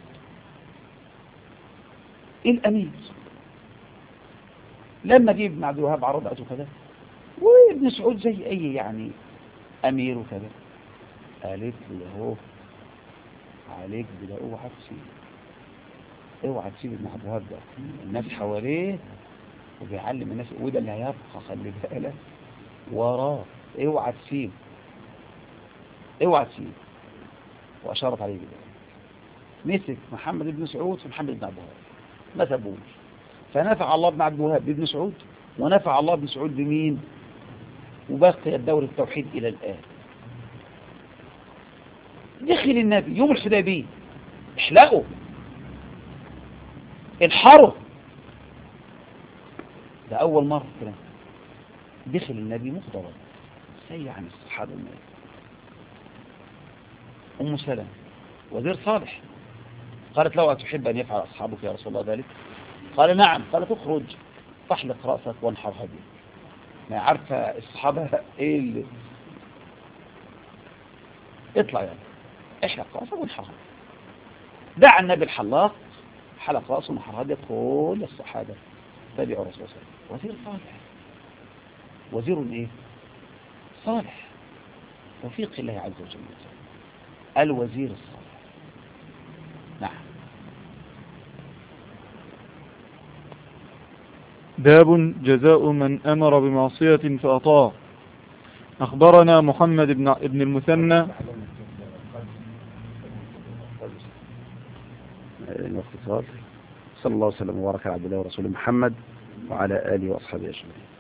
الأمير. لما جه ابن عبد الوهاب عرضته كذا، وابن سعود زي أي يعني أمير وكذا، قالت له اهو عليك بلا اوعى تسيب، اوعى تسيب ابن عبد الوهاب ده، الناس حواليه وبيعلم الناس، وده اللي هيبقى خلي بالك وراه، اوعى تسيب اوعى تسيب. واشارت عليه كده. مسك محمد بن سعود في محمد بن عبد الوهاب ما سابوش. فنفع الله بن عبد الوهاب بابن سعود، ونفع الله بن سعود بمين؟ وبقي الدور التوحيد إلى الآن. دخل النبي يوم الحديبية، احلقوا انحروا، ده أول مرة كده دخل النبي مختلط سيء عن الصحابة المالك. أم سلمة وزير صالح قالت له أتحب أن يفعل أصحابك يا رسول الله ذلك؟ قال نعم. قالت اخرج فاحلق رأسك وانحر هديك. ما عارفة الصحابة ايه اللي اطلع يعني احلق رأسك وانحر هديك. دعا النبي الحلاق حلق رأسه وانحر هديك. كل الصحابة تابعوا رسول الله. وزير صالح، وزير ايه؟ صالح. توفيق الله عز وجل. الوزير الصالح. نعم. باب جزاء من أمر بمعصية فأطاع. أخبرنا محمد بن المثنى الاختصار صلى الله وسلم وبارك على عبد الله ورسوله محمد وعلى آله وأصحابه أجمعين.